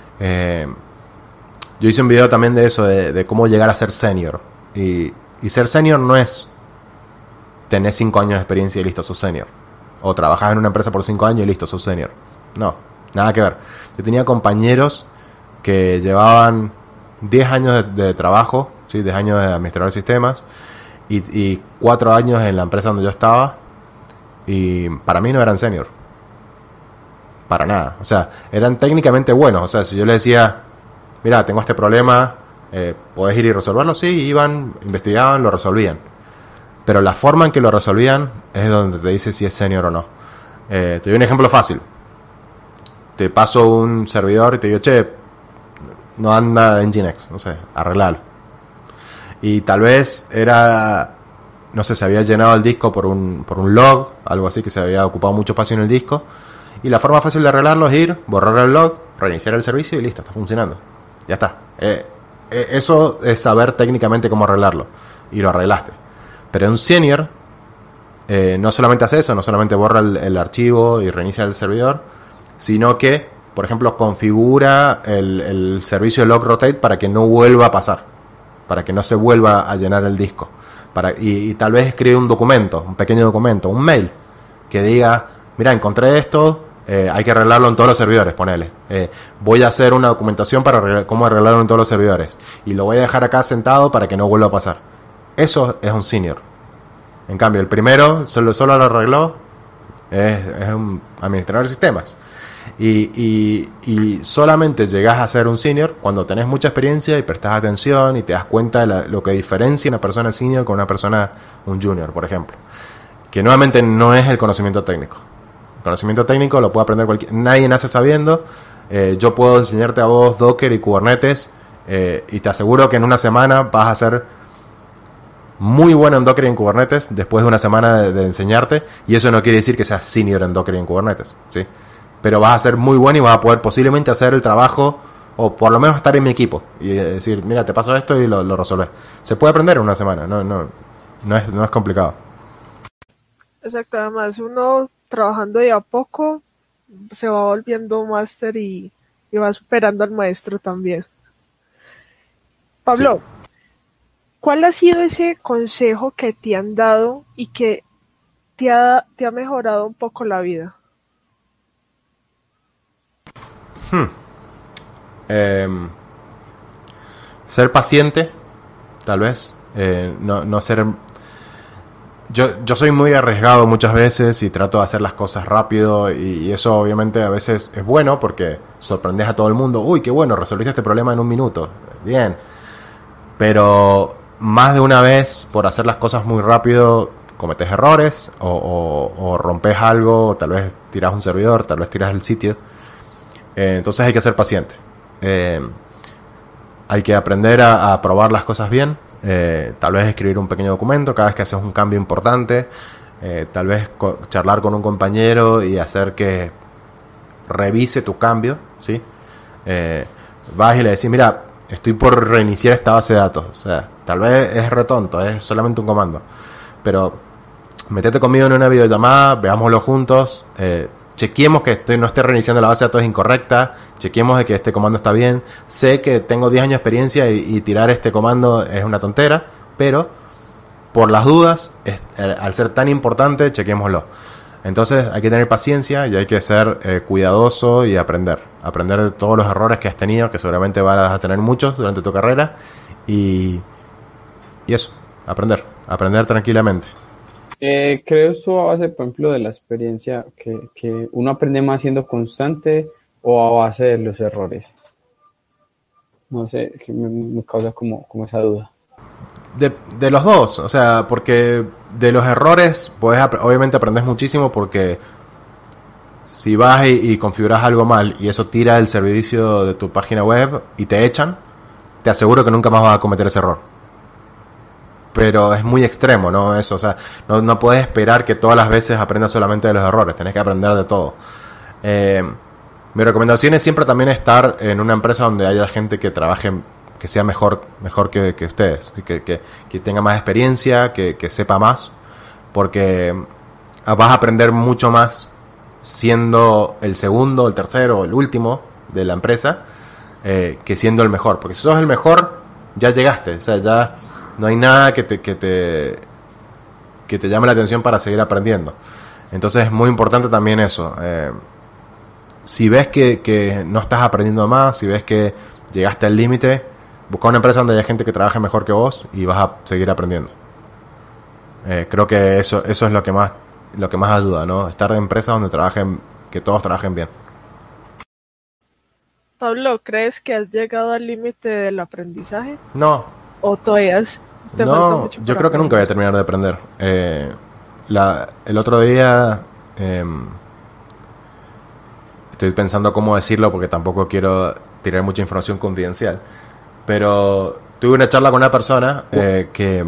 Yo hice un video también de eso, de cómo llegar a ser senior, y ser senior no es tenés 5 años de experiencia y listo, sos senior. O trabajás en una empresa por 5 años y listo, sos senior. No, nada que ver. Yo tenía compañeros que llevaban 10 años de trabajo, ¿sí? 10 años de administrador de sistemas, y 4 años en la empresa donde yo estaba, y para mí no eran senior. Para nada. O sea, eran técnicamente buenos. O sea, si yo les decía, mira, tengo este problema, ¿podés ir y resolverlo? Sí, iban, investigaban, lo resolvían. Pero la forma en que lo resolvían es donde te dice si es senior o no. Te doy un ejemplo fácil. Te paso un servidor y te digo, che, no anda en Nginx, no sé, arreglalo. Y tal vez no sé, se había llenado el disco por un log, algo así, que se había ocupado mucho espacio en el disco. Y la forma fácil de arreglarlo es ir, borrar el log, reiniciar el servicio y listo, está funcionando. Ya está. Eso es saber técnicamente cómo arreglarlo. Y lo arreglaste. Pero un senior no solamente hace eso, no solamente borra el archivo y reinicia el servidor, sino que, por ejemplo, configura el servicio log rotate para que no vuelva a pasar, para que no se vuelva a llenar el disco. Y tal vez escribe un documento, un pequeño documento, un mail, que diga, mira, encontré esto, hay que arreglarlo en todos los servidores, ponele. Voy a hacer una documentación para cómo arreglarlo en todos los servidores. Y lo voy a dejar acá sentado para que no vuelva a pasar. Eso es un senior. En cambio, el primero solo lo arregló, es un administrador de sistemas. Y solamente llegas a ser un senior cuando tenés mucha experiencia y prestás atención y te das cuenta de lo que diferencia una persona senior con un junior, por ejemplo. Que nuevamente no es el conocimiento técnico. El conocimiento técnico lo puede aprender nadie nace sabiendo. Yo puedo enseñarte a vos Docker y Kubernetes, y te aseguro que en una semana vas a ser muy bueno en Docker y en Kubernetes después de una semana de enseñarte, y eso no quiere decir que seas senior en Docker y en Kubernetes, ¿sí? Pero vas a ser muy bueno y vas a poder posiblemente hacer el trabajo, o por lo menos estar en mi equipo y decir, mira, te paso esto y lo resolves. Se puede aprender en una semana, no es complicado.
Exacto, además uno trabajando de a poco se va volviendo máster y va superando al maestro también.
Sí.
Pablo, ¿cuál ha sido ese consejo que te han dado y que te ha mejorado un poco la vida?
Ser paciente, tal vez. No ser... Yo soy muy arriesgado muchas veces y trato de hacer las cosas rápido y eso obviamente a veces es bueno porque sorprendes a todo el mundo. Uy, qué bueno, resolviste este problema en 1 minuto. Bien. Pero más de una vez, por hacer las cosas muy rápido, cometes errores o rompes algo, tal vez tiras un servidor, tal vez tiras el sitio. Entonces hay que ser paciente. Hay que aprender a probar las cosas bien. Tal vez escribir un pequeño documento cada vez que haces un cambio importante. Tal vez charlar con un compañero y hacer que revise tu cambio, ¿sí? Vas y le decís, mira, estoy por reiniciar esta base de datos. O sea, tal vez es retonto, es solamente un comando. Pero metete conmigo en una videollamada, veámoslo juntos. Chequeemos que no esté reiniciando la base de datos incorrecta. Chequeemos de que este comando está bien. Sé que tengo 10 años de experiencia y tirar este comando es una tontera, pero por las dudas, al ser tan importante, chequémoslo. Entonces hay que tener paciencia y hay que ser cuidadoso y aprender. Aprender de todos los errores que has tenido, que seguramente vas a tener muchos durante tu carrera. Y eso, aprender tranquilamente.
Creo eso a base, por ejemplo, de la experiencia, que uno aprende más siendo constante o a base de los errores. No sé, que me causa como esa duda.
De los dos, o sea, porque de los errores obviamente aprendes muchísimo porque si vas y configuras algo mal y eso tira el servicio de tu página web y te echan, te aseguro que nunca más vas a cometer ese error. Pero es muy extremo, ¿no? Eso, o sea, no puedes esperar que todas las veces aprendas solamente de los errores, tenés que aprender de todo. Mi recomendación es siempre también estar en una empresa donde haya gente que trabaje, que sea mejor que ustedes, que tenga más experiencia, que sepa más, porque vas a aprender mucho más siendo el segundo, el tercero o el último de la empresa, que siendo el mejor. Porque si sos el mejor, ya llegaste, o sea, ya no hay nada que te llame la atención para seguir aprendiendo. Entonces es muy importante también eso. Si ves que no estás aprendiendo más, si ves que llegaste al límite, busca una empresa donde haya gente que trabaje mejor que vos y vas a seguir aprendiendo. Creo que eso es lo que más ayuda, ¿no? Estar en empresas donde que todos trabajen bien.
Pablo, ¿crees que has llegado al límite del aprendizaje?
No.
¿O todavía te falta mucho?
Yo creo que nunca voy a terminar de aprender. El otro día estoy pensando cómo decirlo porque tampoco quiero tirar mucha información confidencial. Pero tuve una charla con una persona que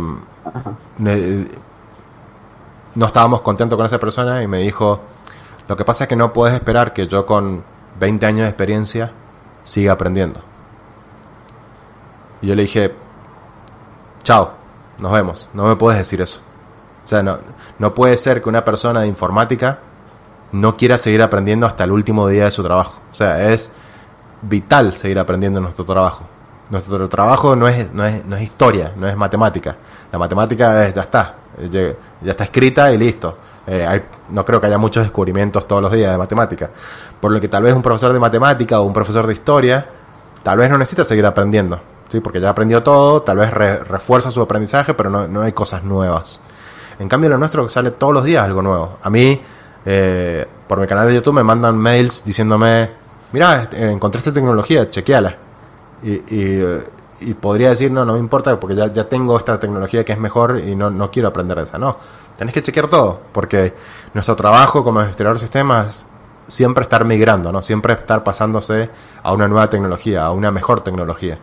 no estábamos contentos con esa persona y me dijo, lo que pasa es que no puedes esperar que yo con 20 años de experiencia siga aprendiendo. Y yo le dije, chao, nos vemos, no me puedes decir eso. O sea, no puede ser que una persona de informática no quiera seguir aprendiendo hasta el último día de su trabajo. O sea, es vital seguir aprendiendo en nuestro trabajo. Nuestro trabajo no es historia, no es matemática. La matemática ya está escrita y listo. No creo que haya muchos descubrimientos todos los días de matemática. Por lo que tal vez un profesor de matemática o un profesor de historia tal vez no necesita seguir aprendiendo, ¿sí? Porque ya aprendió todo, tal vez refuerza su aprendizaje, pero no hay cosas nuevas. En cambio, lo nuestro sale todos los días algo nuevo. A mí, por mi canal de YouTube me mandan mails diciéndome, mira, encontré esta tecnología, chequeala. Y podría decir, no me importa porque ya tengo esta tecnología que es mejor y no quiero aprender de esa. No, tenés que chequear todo, porque nuestro trabajo como administrador de sistemas es siempre estar migrando, ¿no? Siempre estar pasándose a una nueva tecnología, a una mejor tecnología.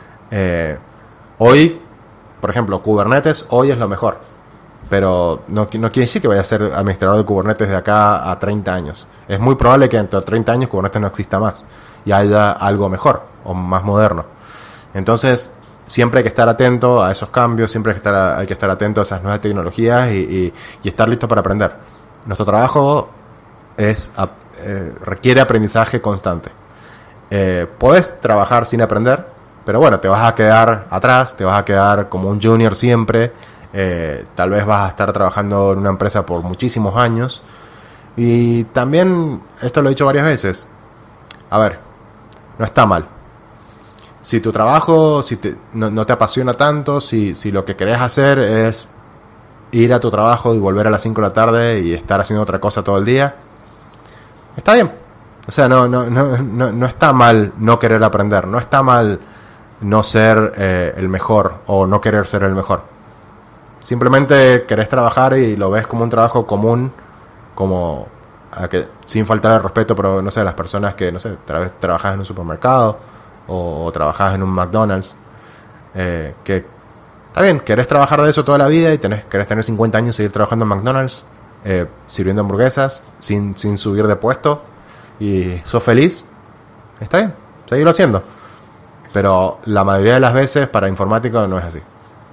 Hoy, por ejemplo, Kubernetes hoy es lo mejor, pero no quiere decir que vaya a ser administrador de Kubernetes de acá a 30 años. Es muy probable que dentro de 30 años Kubernetes no exista más y haya algo mejor o más moderno. Entonces, siempre hay que estar atento a esos cambios, siempre hay que estar atento a esas nuevas tecnologías y estar listo para aprender. Nuestro trabajo es requiere aprendizaje constante. Podés trabajar sin aprender, pero bueno, te vas a quedar atrás, te vas a quedar como un junior siempre. Tal vez vas a estar trabajando en una empresa por muchísimos años. Y también, esto lo he dicho varias veces, a ver, no está mal. Si tu trabajo no te apasiona tanto, si lo que querés hacer es ir a tu trabajo y volver a las 5 de la tarde y estar haciendo otra cosa todo el día, está bien. O sea, no está mal no querer aprender, no está mal no ser el mejor o no querer ser el mejor. Simplemente querés trabajar y lo ves como un trabajo común, como sin faltar el respeto, pero no sé, las personas que, no sé, trabajas en un supermercado o trabajas en un McDonald's, que está bien, querés trabajar de eso toda la vida y querés tener 50 años y seguir trabajando en McDonald's, sirviendo hamburguesas, sin subir de puesto, y sos feliz, está bien, seguirlo haciendo. Pero la mayoría de las veces para informático no es así.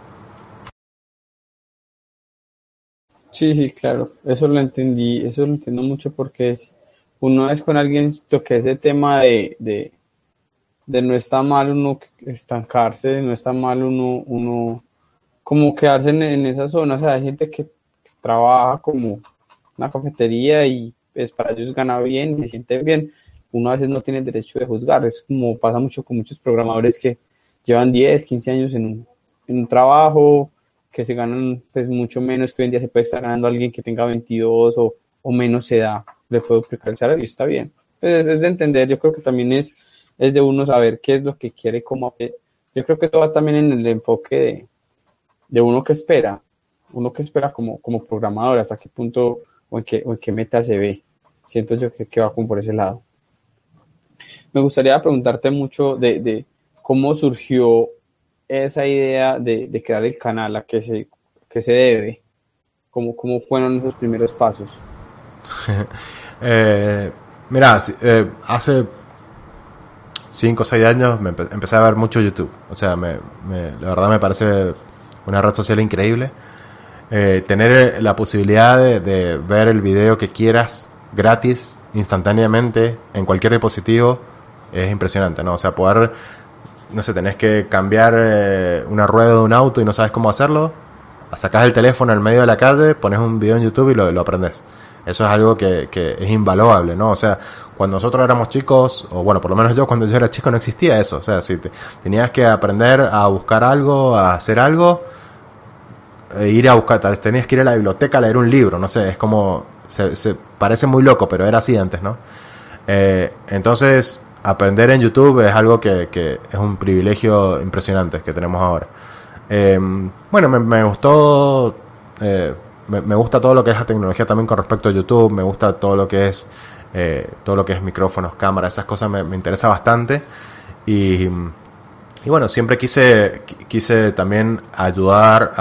Sí, claro, eso lo entendí, eso lo entiendo mucho porque uno es con alguien, toque ese tema de no está mal uno estancarse, no está mal uno como quedarse en esa zona. O sea, hay gente que trabaja como una cafetería y pues para ellos gana bien y se sienten bien. Uno a veces no tiene derecho de juzgar, es como pasa mucho con muchos programadores que llevan 10, 15 años en un trabajo, que se ganan pues mucho menos que hoy en día se puede estar ganando alguien que tenga 22 o menos edad, le puede duplicar el salario y está bien. Pues es de entender, yo creo que también es de uno saber qué es lo que quiere, cómo. Yo creo que todo va también en el enfoque de uno que espera como programador, hasta qué punto o en qué meta se ve. Siento yo que va como por ese lado. Me gustaría preguntarte mucho de cómo surgió esa idea de crear el canal, a qué se debe, cómo fueron esos primeros pasos.
Mira, hace 5 o 6 años empecé a ver mucho YouTube. O sea, la verdad me parece una red social increíble. Tener la posibilidad de ver el video que quieras gratis, instantáneamente, en cualquier dispositivo, es impresionante, ¿no? O sea, poder, no sé, tenés que cambiar una rueda de un auto y no sabes cómo hacerlo, sacás el teléfono en medio de la calle, pones un video en YouTube y lo aprendes. Eso es algo que es invaluable, ¿no? O sea, cuando nosotros éramos chicos, o bueno, por lo menos yo cuando yo era chico no existía eso. O sea, si tenías que aprender a buscar algo, a hacer algo, ir a buscar, tenías que ir a la biblioteca a leer un libro, no sé, es como, se parece muy loco, pero era así antes, ¿no? Entonces, aprender en YouTube es algo que es un privilegio impresionante que tenemos ahora. Bueno, me gustó, me gusta todo lo que es la tecnología también con respecto a YouTube, me gusta todo lo que es micrófonos, cámaras, esas cosas me interesa bastante y bueno, siempre quise también ayudar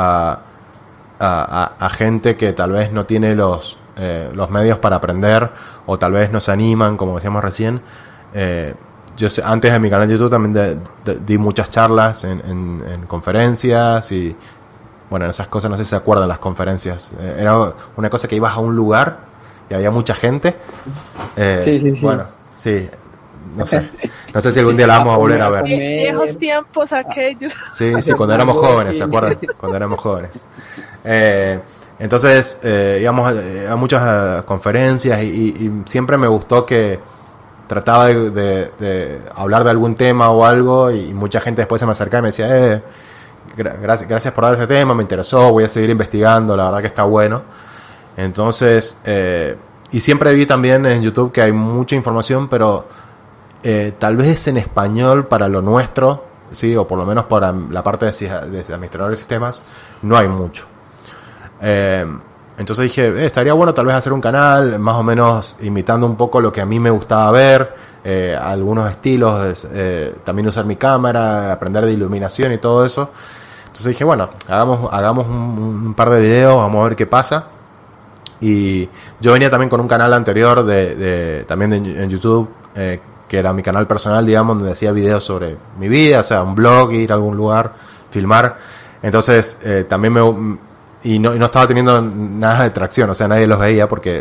a gente que tal vez no tiene los medios para aprender o tal vez no se animan, como decíamos recién. Yo antes de mi canal de YouTube también di muchas charlas en conferencias y bueno, en esas cosas no sé si se acuerdan las conferencias. Era una cosa que ibas a un lugar y había mucha gente.
Sí.
Bueno, sí, no sé si algún día la vamos a volver a ver.
Viejos tiempos aquellos.
Sí, cuando éramos jóvenes, ¿se acuerdan? Cuando éramos jóvenes. Entonces íbamos a muchas conferencias y siempre me gustó que trataba de hablar de algún tema o algo y mucha gente después se me acercaba y me decía gracias por dar ese tema, me interesó, voy a seguir investigando, la verdad que está bueno. Entonces y siempre vi también en YouTube que hay mucha información, pero tal vez en español para lo nuestro, sí, o por lo menos para la parte de administradores de sistemas no hay mucho. Entonces dije, estaría bueno tal vez hacer un canal más o menos imitando un poco lo que a mí me gustaba ver, algunos estilos, también usar mi cámara, aprender de iluminación y todo eso. Entonces dije, bueno, hagamos un par de videos, vamos a ver qué pasa. Y yo venía también con un canal anterior también en YouTube, que era mi canal personal, digamos, donde hacía videos sobre mi vida, o sea, un blog, ir a algún lugar, filmar. Entonces también no estaba teniendo nada de tracción, o sea, nadie los veía porque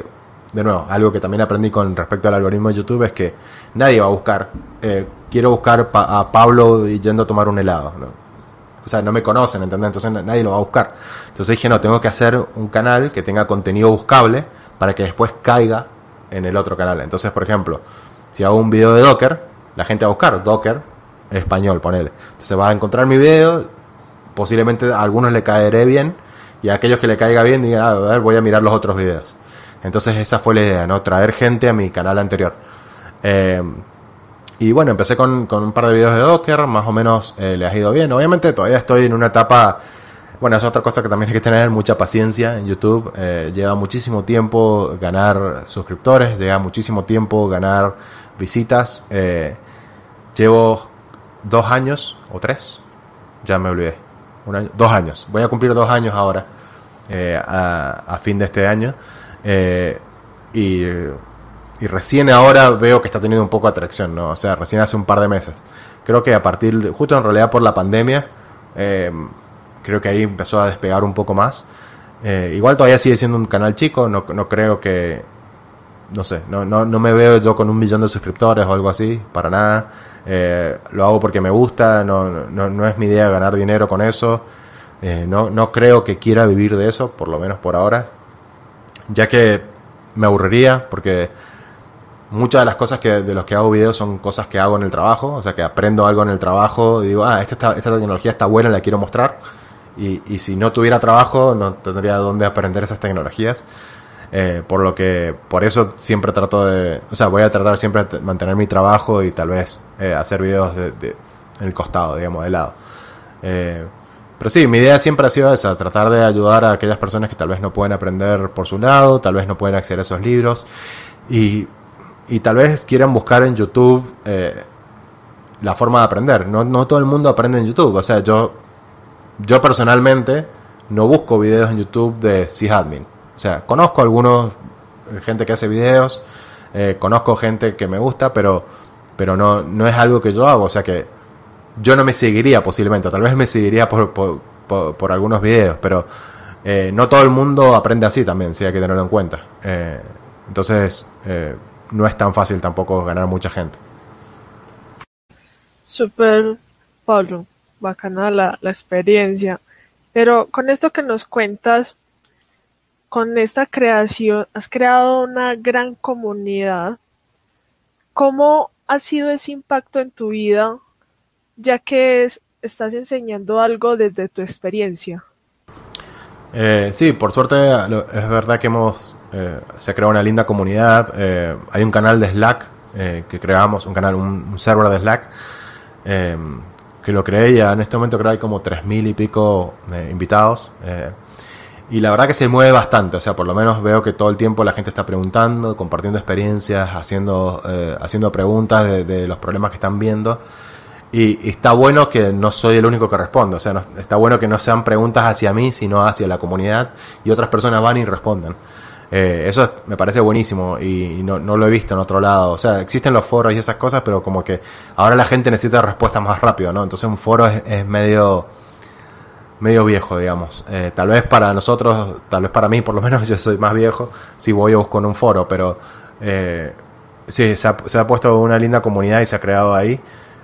de nuevo, algo que también aprendí con respecto al algoritmo de YouTube es que nadie va a buscar, quiero buscar a Pablo yendo a tomar un helado, ¿no? O sea, no me conocen, ¿entendés? Entonces nadie lo va a buscar. Entonces dije, no, tengo que hacer un canal que tenga contenido buscable para que después caiga en el otro canal. Entonces, por ejemplo, si hago un video de Docker, la gente va a buscar Docker español, ponele. Entonces va a encontrar mi video, posiblemente a algunos le caeré bien, y a aquellos que le caiga bien digan, a ver, voy a mirar los otros videos. Entonces esa fue la idea, ¿no? Traer gente a mi canal anterior. Y bueno, empecé con un par de videos de Docker, más o menos le ha ido bien. Obviamente todavía estoy en una etapa, bueno, es otra cosa que también hay que tener mucha paciencia en YouTube. Lleva muchísimo tiempo ganar suscriptores, lleva muchísimo tiempo ganar visitas. Llevo 2 años, o 3, ya me olvidé. 2 años, voy a cumplir 2 años ahora, a fin de este año. Y recién ahora veo que está teniendo un poco de atracción, ¿no? O sea, recién hace un par de meses. Creo que a partir de, justo en realidad por la pandemia, creo que ahí empezó a despegar un poco más. Igual todavía sigue siendo un canal chico, no creo que, no sé, no me veo yo con 1 millón de suscriptores o algo así, para nada. Lo hago porque me gusta, no es mi idea ganar dinero con eso. No creo que quiera vivir de eso, por lo menos por ahora, ya que me aburriría, porque muchas de las cosas de los que hago videos son cosas que hago en el trabajo, o sea que aprendo algo en el trabajo y digo, esta tecnología está buena, la quiero mostrar, y si no tuviera trabajo no tendría dónde aprender esas tecnologías. Por eso siempre voy a tratar siempre de mantener mi trabajo y tal vez hacer videos en el costado, digamos, de lado. Pero sí, mi idea siempre ha sido esa, tratar de ayudar a aquellas personas que tal vez no pueden aprender por su lado, tal vez no pueden acceder a esos libros, y tal vez quieran buscar en YouTube la forma de aprender. No todo el mundo aprende en YouTube. O sea, yo personalmente no busco videos en YouTube de sysadmin. O sea, conozco algunos, gente que hace videos, conozco gente que me gusta, pero no es algo que yo hago. O sea que yo no me seguiría posiblemente, tal vez me seguiría por algunos videos, pero no todo el mundo aprende así también, sí hay que tenerlo en cuenta. Entonces, no es tan fácil tampoco ganar mucha gente.
Súper, Pablo, bacana la experiencia. Pero con esto que nos cuentas, con esta creación, has creado una gran comunidad. ¿Cómo ha sido ese impacto en tu vida, ya que estás enseñando algo desde tu experiencia?
Sí, por suerte es verdad que se ha creado una linda comunidad. Hay un canal de Slack que creamos, un server de Slack que lo creé, y en este momento creo que hay como 3.000 y pico invitados. Y la verdad que se mueve bastante, o sea, por lo menos veo que todo el tiempo la gente está preguntando, compartiendo experiencias, haciendo preguntas de los problemas que están viendo. Y está bueno que no soy el único que responde, o sea, está bueno que no sean preguntas hacia mí, sino hacia la comunidad, y otras personas van y responden. Eso me parece buenísimo, y no lo he visto en otro lado. O sea, existen los foros y esas cosas, pero como que ahora la gente necesita respuestas más rápido, ¿no? Entonces un foro es medio viejo, digamos. Tal vez para nosotros, tal vez para mí, por lo menos yo soy más viejo, si voy a buscar un foro, pero sí, se ha puesto una linda comunidad y se ha creado ahí.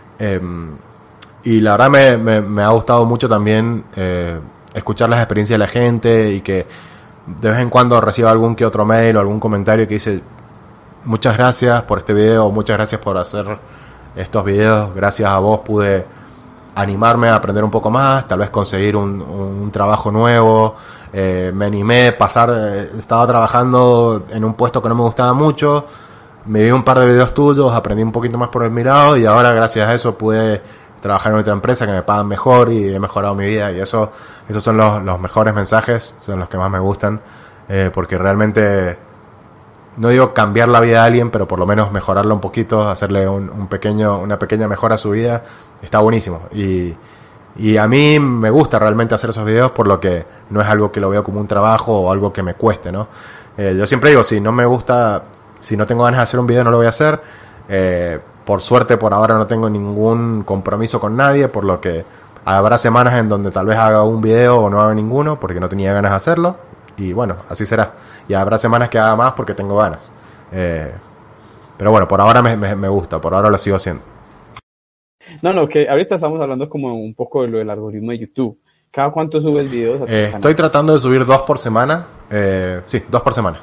Y la verdad me ha gustado mucho también escuchar las experiencias de la gente, y que de vez en cuando reciba algún que otro mail o algún comentario que dice muchas gracias por este video, muchas gracias por hacer estos videos, gracias a vos pude animarme a aprender un poco más, tal vez conseguir un trabajo nuevo, me animé a estaba trabajando en un puesto que no me gustaba mucho, me vi un par de videos tuyos, aprendí un poquito más por mi lado, y ahora gracias a eso pude trabajar en otra empresa que me pagan mejor y he mejorado mi vida. Y esos son los mejores mensajes, son los que más me gustan, porque realmente, no digo cambiar la vida de alguien, pero por lo menos mejorarla un poquito, hacerle una pequeña mejora a su vida, está buenísimo. Y a mí me gusta realmente hacer esos videos, por lo que no es algo que lo veo como un trabajo o algo que me cueste, ¿no? Yo siempre digo, si no me gusta, si no tengo ganas de hacer un video, no lo voy a hacer. Por suerte, por ahora no tengo ningún compromiso con nadie, por lo que habrá semanas en donde tal vez haga un video o no haga ninguno, porque no tenía ganas de hacerlo. y bueno, así será. Y habrá semanas que haga más porque tengo ganas. Pero bueno, por ahora me gusta, por ahora lo sigo haciendo.
No, que ahorita estamos hablando como un poco de lo del algoritmo de YouTube. ¿Cada cuánto subes videos a tu canal?
Estoy tratando de subir 2 por semana. Sí, 2 por semana.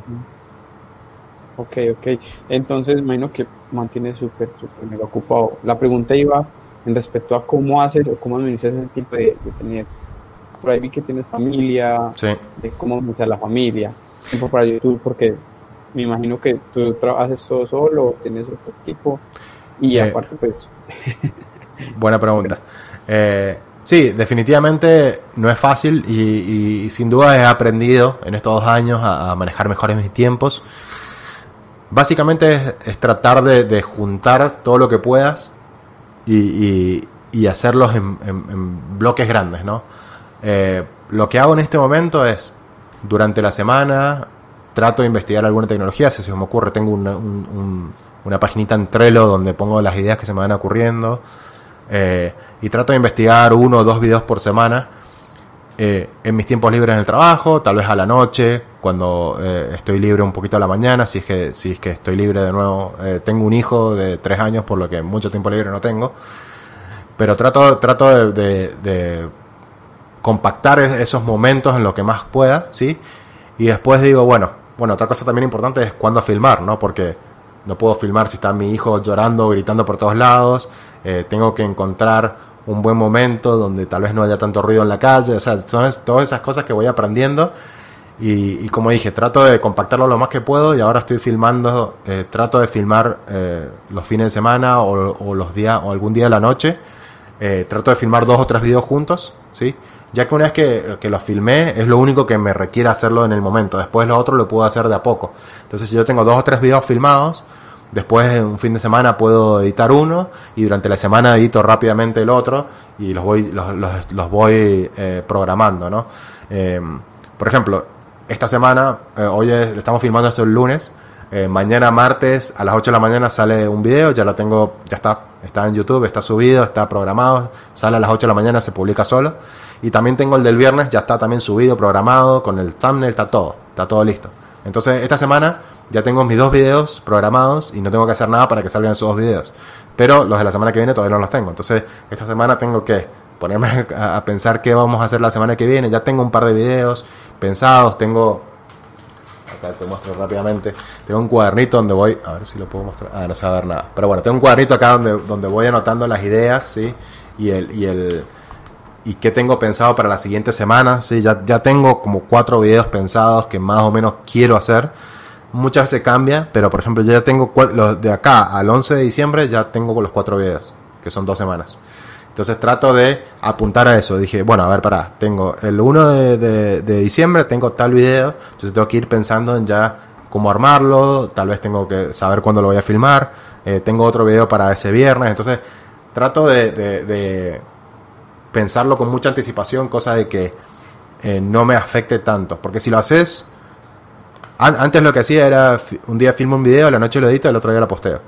Ok. Entonces, me imagino que mantienes súper mega ocupado. La pregunta iba en respecto a cómo haces o cómo administras ese tipo de tener. Por ahí vi que tienes familia,
Sí.
de cómo administrar la familia. Tiempo para YouTube, porque me imagino que tú haces todo solo, tienes otro equipo. Y aparte, pues.
Buena pregunta. Sí, definitivamente no es fácil y sin duda he aprendido en estos 2 años a manejar mejor mis tiempos. Básicamente es tratar de juntar todo lo que puedas y hacerlos en bloques grandes, ¿no? Lo que hago en este momento es, durante la semana, trato de investigar alguna tecnología. Si se me ocurre, tengo una paginita en Trello donde pongo las ideas que se me van ocurriendo. Y trato de investigar 1 o 2 videos por semana en mis tiempos libres en el trabajo, tal vez a la noche, cuando estoy libre un poquito a la mañana, si es que estoy libre de nuevo. Tengo un hijo de 3 años, por lo que mucho tiempo libre no tengo, pero trato de compactar esos momentos en lo que más pueda, ¿sí? Y después digo, bueno, otra cosa también importante es cuándo filmar, ¿no? Porque no puedo filmar si está mi hijo llorando, gritando por todos lados. Tengo que encontrar un buen momento donde tal vez no haya tanto ruido en la calle. O sea, son todas esas cosas que voy aprendiendo. Y como dije, trato de compactarlo lo más que puedo. Y ahora estoy filmando, trato de filmar los fines de semana o los días, o algún día de la noche. Trato de filmar 2 o 3 videos juntos, ¿sí? Ya que una vez que los filmé, es lo único que me requiere hacerlo en el momento. Después lo otro lo puedo hacer de a poco. Entonces, si yo tengo 2 o 3 videos filmados, después en un fin de semana puedo editar uno y durante la semana edito rápidamente el otro y los voy programando, ¿no? Por ejemplo, esta semana, hoy estamos filmando esto el lunes. Mañana martes a las 8 de la mañana sale un video, ya está en YouTube, está subido, está programado, sale a las 8 de la mañana, se publica solo. Y también tengo el del viernes, ya está también subido, programado, con el thumbnail, está todo listo. Entonces esta semana ya tengo mis 2 videos programados y no tengo que hacer nada para que salgan esos 2 videos. Pero los de la semana que viene todavía no los tengo. Entonces esta semana tengo que ponerme a pensar qué vamos a hacer la semana que viene. Ya tengo un par de videos pensados, acá te muestro rápidamente. Tengo un cuadernito donde voy, a ver si lo puedo mostrar. No se va a ver nada. Pero bueno, tengo un cuadernito acá donde voy anotando las ideas, ¿sí? Y qué tengo pensado para la siguiente semana, ¿sí? Ya tengo como 4 videos pensados que más o menos quiero hacer. Muchas veces cambia, pero por ejemplo ya tengo los de acá al 11 de diciembre, ya tengo los 4 videos, que son 2 semanas. Entonces trato de apuntar a eso. Dije, bueno, a ver, tengo el 1 de diciembre, tengo tal video, entonces tengo que ir pensando en ya cómo armarlo, tal vez tengo que saber cuándo lo voy a filmar, tengo otro video para ese viernes, entonces trato de pensarlo con mucha anticipación, cosa de que no me afecte tanto, porque si lo haces, antes lo que hacía era un día filmo un video, a la noche lo edito, el otro día lo posteo,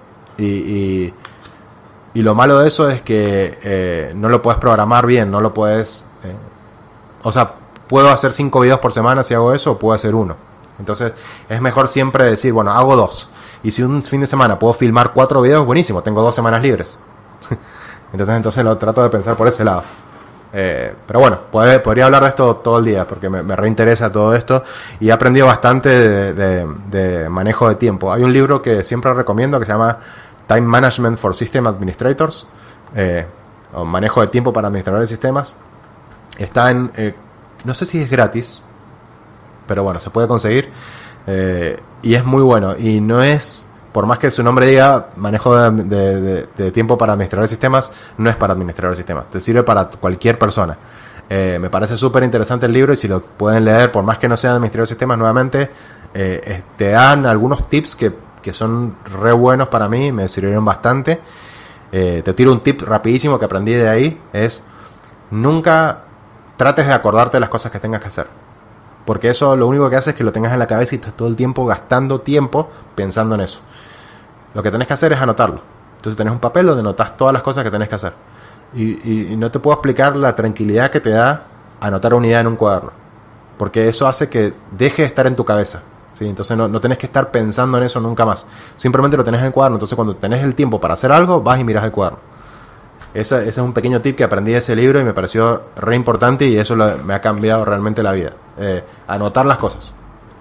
y lo malo de eso es que no lo puedes programar bien, no lo puedes... o sea, puedo hacer 5 videos por semana si hago eso, o puedo hacer 1. Entonces, es mejor siempre decir, bueno, hago 2. Y si un fin de semana puedo filmar 4 videos, buenísimo, tengo 2 semanas libres. entonces lo trato de pensar por ese lado. Pero bueno, podría hablar de esto todo el día, porque me reinteresa todo esto. Y he aprendido bastante de manejo de tiempo. Hay un libro que siempre recomiendo que se llama Time Management for System Administrators, o manejo de tiempo para administradores de sistemas. Está no sé si es gratis, pero bueno, se puede conseguir, y es muy bueno, y no es, por más que su nombre diga manejo de tiempo para administradores de sistemas, no es para administradores de sistemas, te sirve para cualquier persona. Me parece súper interesante el libro, y si lo pueden leer, por más que no sean administradores de sistemas, nuevamente te dan algunos tips que son re buenos para mí, me sirvieron bastante. Te tiro un tip rapidísimo que aprendí de ahí, es nunca trates de acordarte de las cosas que tengas que hacer, porque eso lo único que hace es que lo tengas en la cabeza y estás todo el tiempo gastando tiempo pensando en eso. Lo que tenés que hacer es anotarlo. Entonces tenés un papel donde anotas todas las cosas que tenés que hacer, y no te puedo explicar la tranquilidad que te da anotar una idea en un cuaderno. porque eso hace que deje de estar en tu cabeza, ¿sí? Entonces no tenés que estar pensando en eso nunca más. Simplemente lo tenés en el cuaderno. Entonces cuando tenés el tiempo para hacer algo, vas y mirás el cuaderno. Ese es un pequeño tip que aprendí de ese libro y me pareció re importante, y eso me ha cambiado realmente la vida. Anotar las cosas.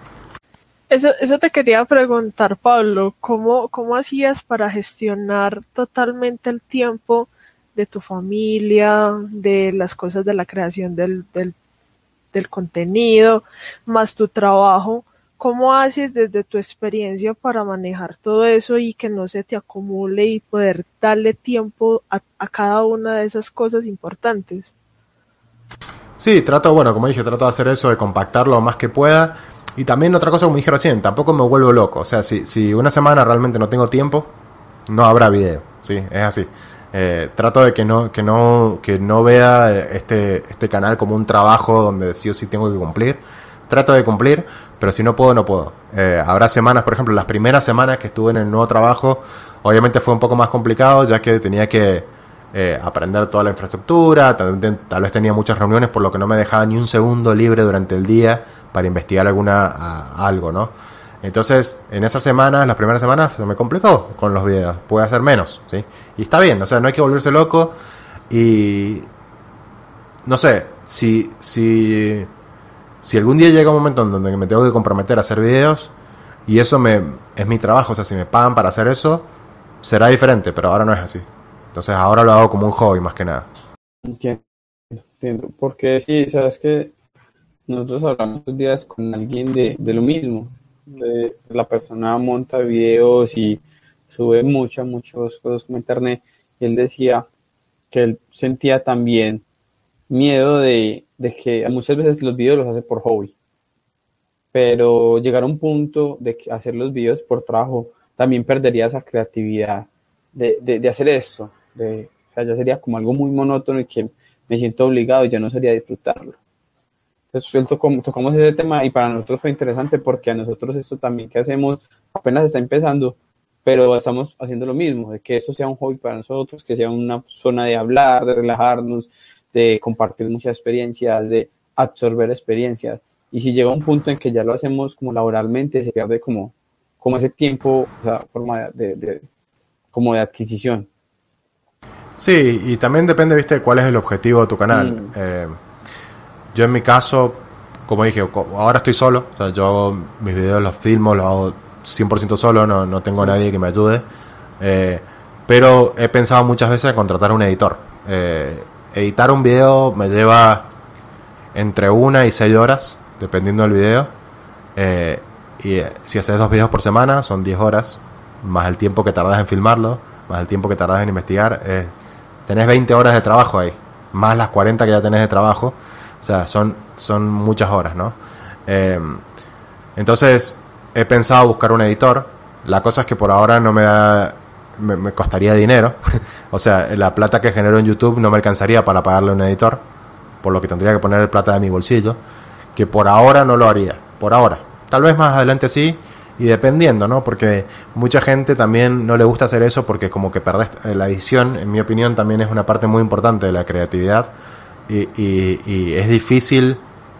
Eso te quería preguntar, Pablo, ¿cómo hacías para gestionar totalmente el tiempo de tu familia, de las cosas de la creación del contenido, más tu trabajo? ¿Cómo haces desde tu experiencia para manejar todo eso y que no se te acumule y poder darle tiempo a cada una de esas cosas importantes?
Sí, como dije, trato de hacer eso, de compactar lo más que pueda. Y también otra cosa, como dije recién, tampoco me vuelvo loco. O sea, si una semana realmente no tengo tiempo, no habrá video, ¿sí? Es así. Trato de que no vea este canal como un trabajo donde sí o sí tengo que cumplir. Trato de cumplir, pero si no puedo, no puedo. Habrá semanas, por ejemplo, las primeras semanas que estuve en el nuevo trabajo, obviamente fue un poco más complicado, ya que tenía que aprender toda la infraestructura, tal vez tenía muchas reuniones, por lo que no me dejaba ni un segundo libre durante el día para investigar algo, ¿no? Entonces, en esas semanas, las primeras semanas, se me complicó con los videos. Pude hacer menos, ¿sí? Y está bien, o sea, no hay que volverse loco. Y no sé, si algún día llega un momento en donde me tengo que comprometer a hacer videos, y eso es mi trabajo, o sea, si me pagan para hacer eso, será diferente, pero ahora no es así. Entonces ahora lo hago como un hobby más que nada.
Entiendo. Porque sí, sabes que nosotros hablamos los días con alguien de lo mismo. La persona monta videos y sube muchas cosas como internet, y él decía que él sentía también miedo de que muchas veces los videos los hace por hobby, pero llegar a un punto de que hacer los videos por trabajo también perdería esa creatividad de hacer esto, o sea, ya sería como algo muy monótono y que me siento obligado y ya no sería disfrutarlo. Entonces tocamos ese tema, y para nosotros fue interesante porque a nosotros esto también que hacemos apenas está empezando, pero estamos haciendo lo mismo, de que eso sea un hobby para nosotros, que sea una zona de hablar, de relajarnos, de compartir muchas experiencias, de absorber experiencias. Y si llega un punto en que ya lo hacemos como laboralmente, se pierde como ese tiempo, esa forma como de adquisición.
Sí, y también depende, viste, cuál es el objetivo de tu canal. Yo en mi caso, como dije, ahora estoy solo, o sea, yo hago mis videos, los filmo, los hago 100% solo, no tengo a nadie que me ayude, pero he pensado muchas veces en contratar a un editor. Editar un video me lleva entre 1 y 6 horas, dependiendo del video, y si haces 2 videos por semana, son 10 horas, más el tiempo que tardas en filmarlo, más el tiempo que tardas en investigar, tenés 20 horas de trabajo ahí, más las 40 que ya tenés de trabajo. O sea, son muchas horas, ¿no? Entonces, he pensado buscar un editor. La cosa es que por ahora no me costaría dinero. O sea, la plata que genero en YouTube no me alcanzaría para pagarle a un editor, por lo que tendría que poner plata de mi bolsillo, que por ahora no lo haría. Por ahora. Tal vez más adelante sí, y dependiendo, ¿no? Porque mucha gente también no le gusta hacer eso porque como que perdés la edición. En mi opinión también es una parte muy importante de la creatividad. Y es difícil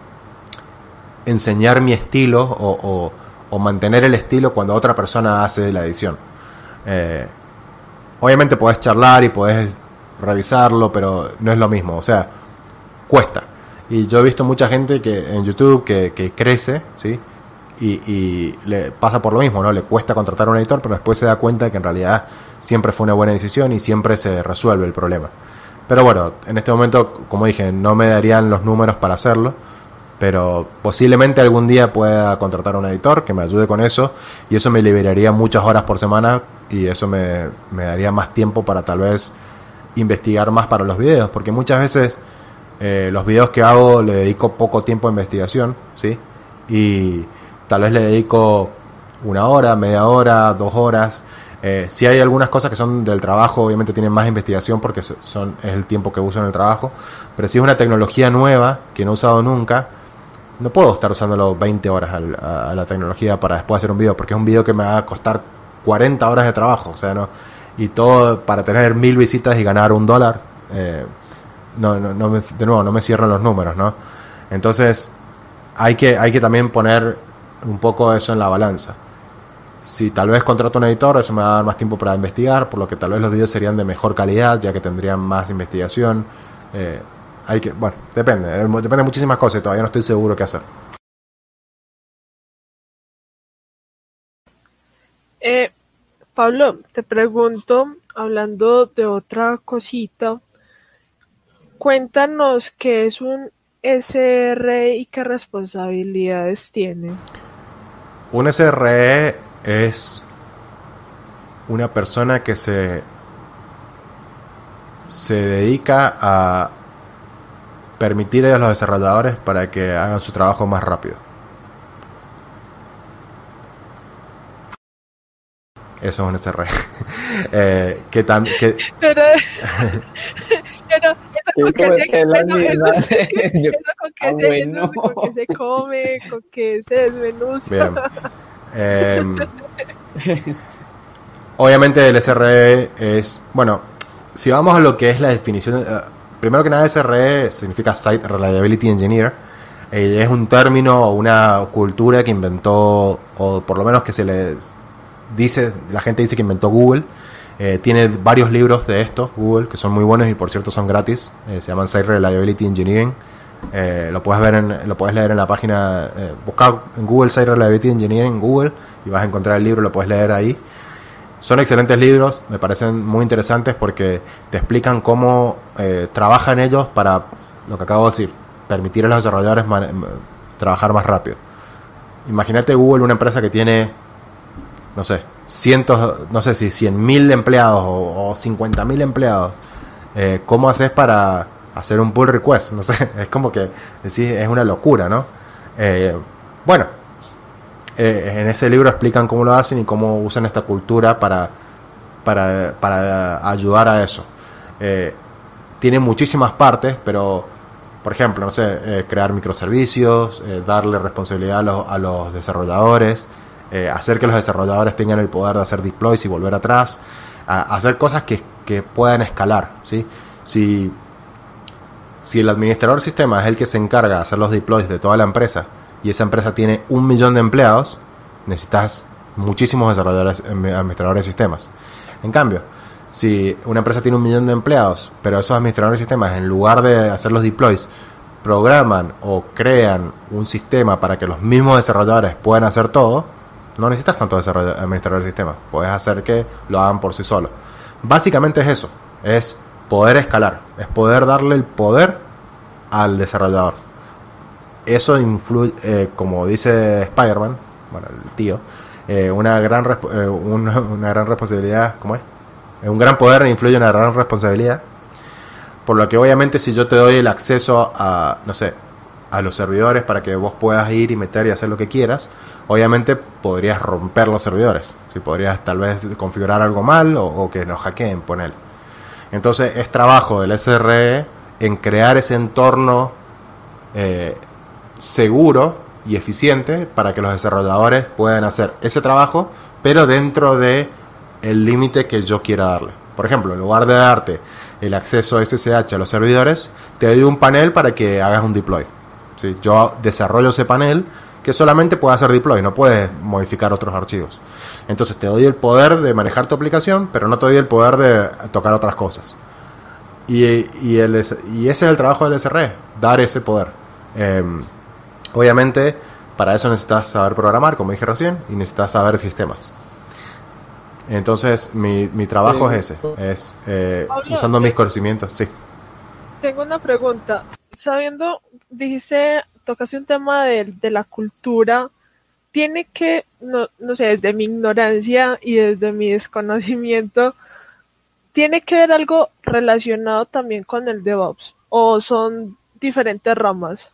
enseñar mi estilo o mantener el estilo cuando otra persona hace la edición. Obviamente podés charlar y podés revisarlo, pero no es lo mismo, o sea, cuesta. Y yo he visto mucha gente que en YouTube que crece, ¿sí? Y le pasa por lo mismo, ¿no? Le cuesta contratar a un editor, pero después se da cuenta de que en realidad siempre fue una buena decisión y siempre se resuelve el problema. Pero bueno, en este momento, como dije, no me darían los números para hacerlo, pero posiblemente algún día pueda contratar a un editor que me ayude con eso, y eso me liberaría muchas horas por semana, y eso me daría más tiempo para tal vez investigar más para los videos, porque muchas veces los videos que hago le dedico poco tiempo a investigación, ¿sí? Y tal vez le dedico 1 hora, media hora, 2 horas. Si hay algunas cosas que son del trabajo, obviamente tienen más investigación porque es el tiempo que uso en el trabajo, pero si es una tecnología nueva que no he usado nunca, no puedo estar usándolo 20 horas a la tecnología para después hacer un video, porque es un video que me va a costar 40 horas de trabajo, o sea, no, y todo para tener 1000 visitas y ganar $1, de nuevo, no me cierran los números, ¿no? Entonces hay que también poner un poco eso en la balanza. Si tal vez contrato un editor, eso me va a dar más tiempo para investigar, por lo que tal vez los videos serían de mejor calidad, ya que tendrían más investigación. Bueno, depende de muchísimas cosas y todavía no estoy seguro qué hacer.
Pablo, te pregunto, hablando de otra cosita, cuéntanos qué es un SRE y qué responsabilidades tiene.
Un SRE es una persona que se dedica a permitir a los desarrolladores para que hagan su trabajo más rápido. Eso es un SRE. Pero
eso con qué se come, con qué se desmenuza.
Bien. Obviamente el SRE es, bueno, si vamos a lo que es la definición, primero que nada SRE significa Site Reliability Engineer, es un término o una cultura que inventó, o por lo menos que se le dice, la gente dice que inventó Google. Tiene varios libros de esto, Google, que son muy buenos y por cierto son gratis. Se llaman Site Reliability Engineering. Lo puedes leer en la página, busca en Google Site Reliability Engineering en Google y vas a encontrar el libro, lo puedes leer ahí. Son excelentes libros, me parecen muy interesantes porque te explican cómo trabajan ellos para, lo que acabo de decir, permitir a los desarrolladores trabajar más rápido. Imagínate Google, una empresa que tiene, no sé, no sé si 100.000 empleados o 50.000 empleados. ¿Cómo haces para hacer un pull request? No sé, es como que es una locura, ¿no? Bueno, en ese libro explican cómo lo hacen y cómo usan esta cultura para ayudar a eso. Tiene muchísimas partes, pero, por ejemplo, no sé, crear microservicios, darle responsabilidad a los desarrolladores, hacer que los desarrolladores tengan el poder de hacer deploys y volver atrás, hacer cosas que puedan escalar, ¿sí? Si el administrador de sistemas es el que se encarga de hacer los deploys de toda la empresa y esa empresa tiene 1 millón de empleados, necesitas muchísimos administradores de sistemas. En cambio, si una empresa tiene 1 millón de empleados, pero esos administradores de sistemas, en lugar de hacer los deploys, programan o crean un sistema para que los mismos desarrolladores puedan hacer todo, no necesitas tanto administradores de sistemas. Puedes hacer que lo hagan por sí solos. Básicamente es eso. Es poder escalar. Es poder darle el poder al desarrollador. Eso influye, como dice Spider-Man, bueno, el tío, una gran responsabilidad, ¿cómo es? Un gran poder influye en una gran responsabilidad. Por lo que obviamente si yo te doy el acceso a, no sé, a los servidores para que vos puedas ir y meter y hacer lo que quieras, obviamente podrías romper los servidores. ¿Sí? Podrías tal vez configurar algo mal o que nos hackeen, ponele. Entonces es trabajo del SRE en crear ese entorno seguro y eficiente para que los desarrolladores puedan hacer ese trabajo, pero dentro de el límite que yo quiera darle. Por ejemplo, en lugar de darte el acceso SSH a los servidores, te doy un panel para que hagas un deploy. ¿Sí? Yo desarrollo ese panel que solamente puede hacer deploy, no puedes modificar otros archivos. Entonces te doy el poder de manejar tu aplicación, pero no te doy el poder de tocar otras cosas. Y ese es el trabajo del SRE, dar ese poder. Obviamente, para eso necesitas saber programar, como dije recién, y necesitas saber sistemas. Entonces, mi trabajo es ese, es
Pablo,
usando mis conocimientos, sí.
Tengo una pregunta. Tocaste un tema de la cultura. Tiene que, no sé, desde mi ignorancia y desde mi desconocimiento, ¿tiene que ver algo relacionado también con el DevOps? ¿O son diferentes ramas?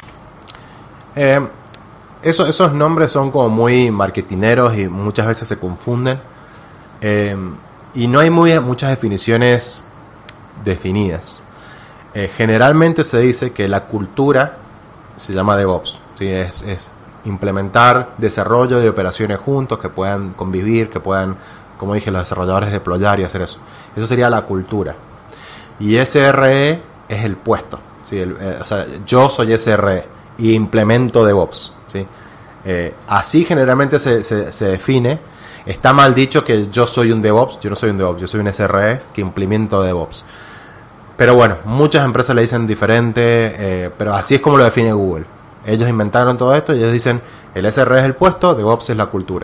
Esos nombres son como muy marketineros y muchas veces se confunden. Y no hay muchas definiciones definidas. Generalmente se dice que la cultura se llama DevOps, ¿sí? Es implementar desarrollo de operaciones juntos, que puedan convivir, que puedan, como dije, los desarrolladores deployar y hacer eso. Eso sería la cultura. Y SRE es el puesto, ¿sí? O sea, yo soy SRE y implemento DevOps, ¿sí? Así generalmente se define. Está mal dicho que yo soy un DevOps. Yo no soy un DevOps, yo soy un SRE que implemento DevOps. Pero bueno, muchas empresas le dicen diferente, pero así es como lo define Google. Ellos inventaron todo esto y ellos dicen, el SRE es el puesto, DevOps es la cultura.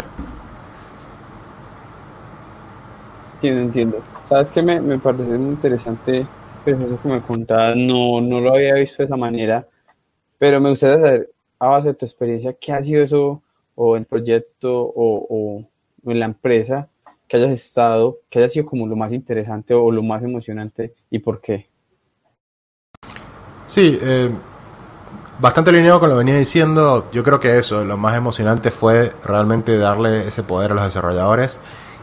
Entiendo. ¿Sabes qué? Me parece muy interesante, pues eso que me contabas, no lo había visto de esa manera, pero me gustaría saber, a base de tu experiencia, ¿qué ha sido eso, o el proyecto, o en la empresa, que hayas estado, que haya sido como lo más interesante o lo más emocionante, y por qué?
Sí, bastante alineado con lo que venía diciendo. Yo creo que eso, lo más emocionante fue realmente darle ese poder a los desarrolladores.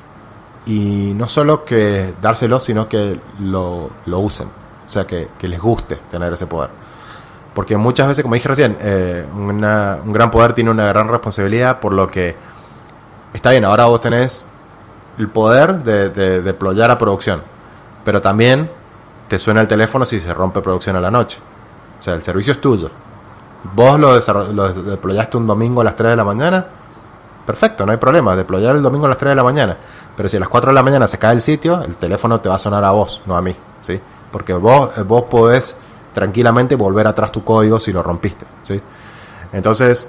Y no solo que dárselo, sino que lo usen. O sea, que les guste tener ese poder. Porque muchas veces, como dije recién, un gran poder tiene una gran responsabilidad, por lo que está bien, ahora vos tenés el poder de deployar a producción, pero también te suena el teléfono si se rompe producción a la noche. O sea, el servicio es tuyo. Vos lo deployaste un domingo a las 3 de la mañana, perfecto, no hay problema, deployar el domingo a las 3 de la mañana. Pero si a las 4 de la mañana se cae el sitio, el teléfono te va a sonar a vos, no a mí, ¿sí? Porque vos podés tranquilamente volver atrás tu código si lo rompiste, ¿sí? Entonces,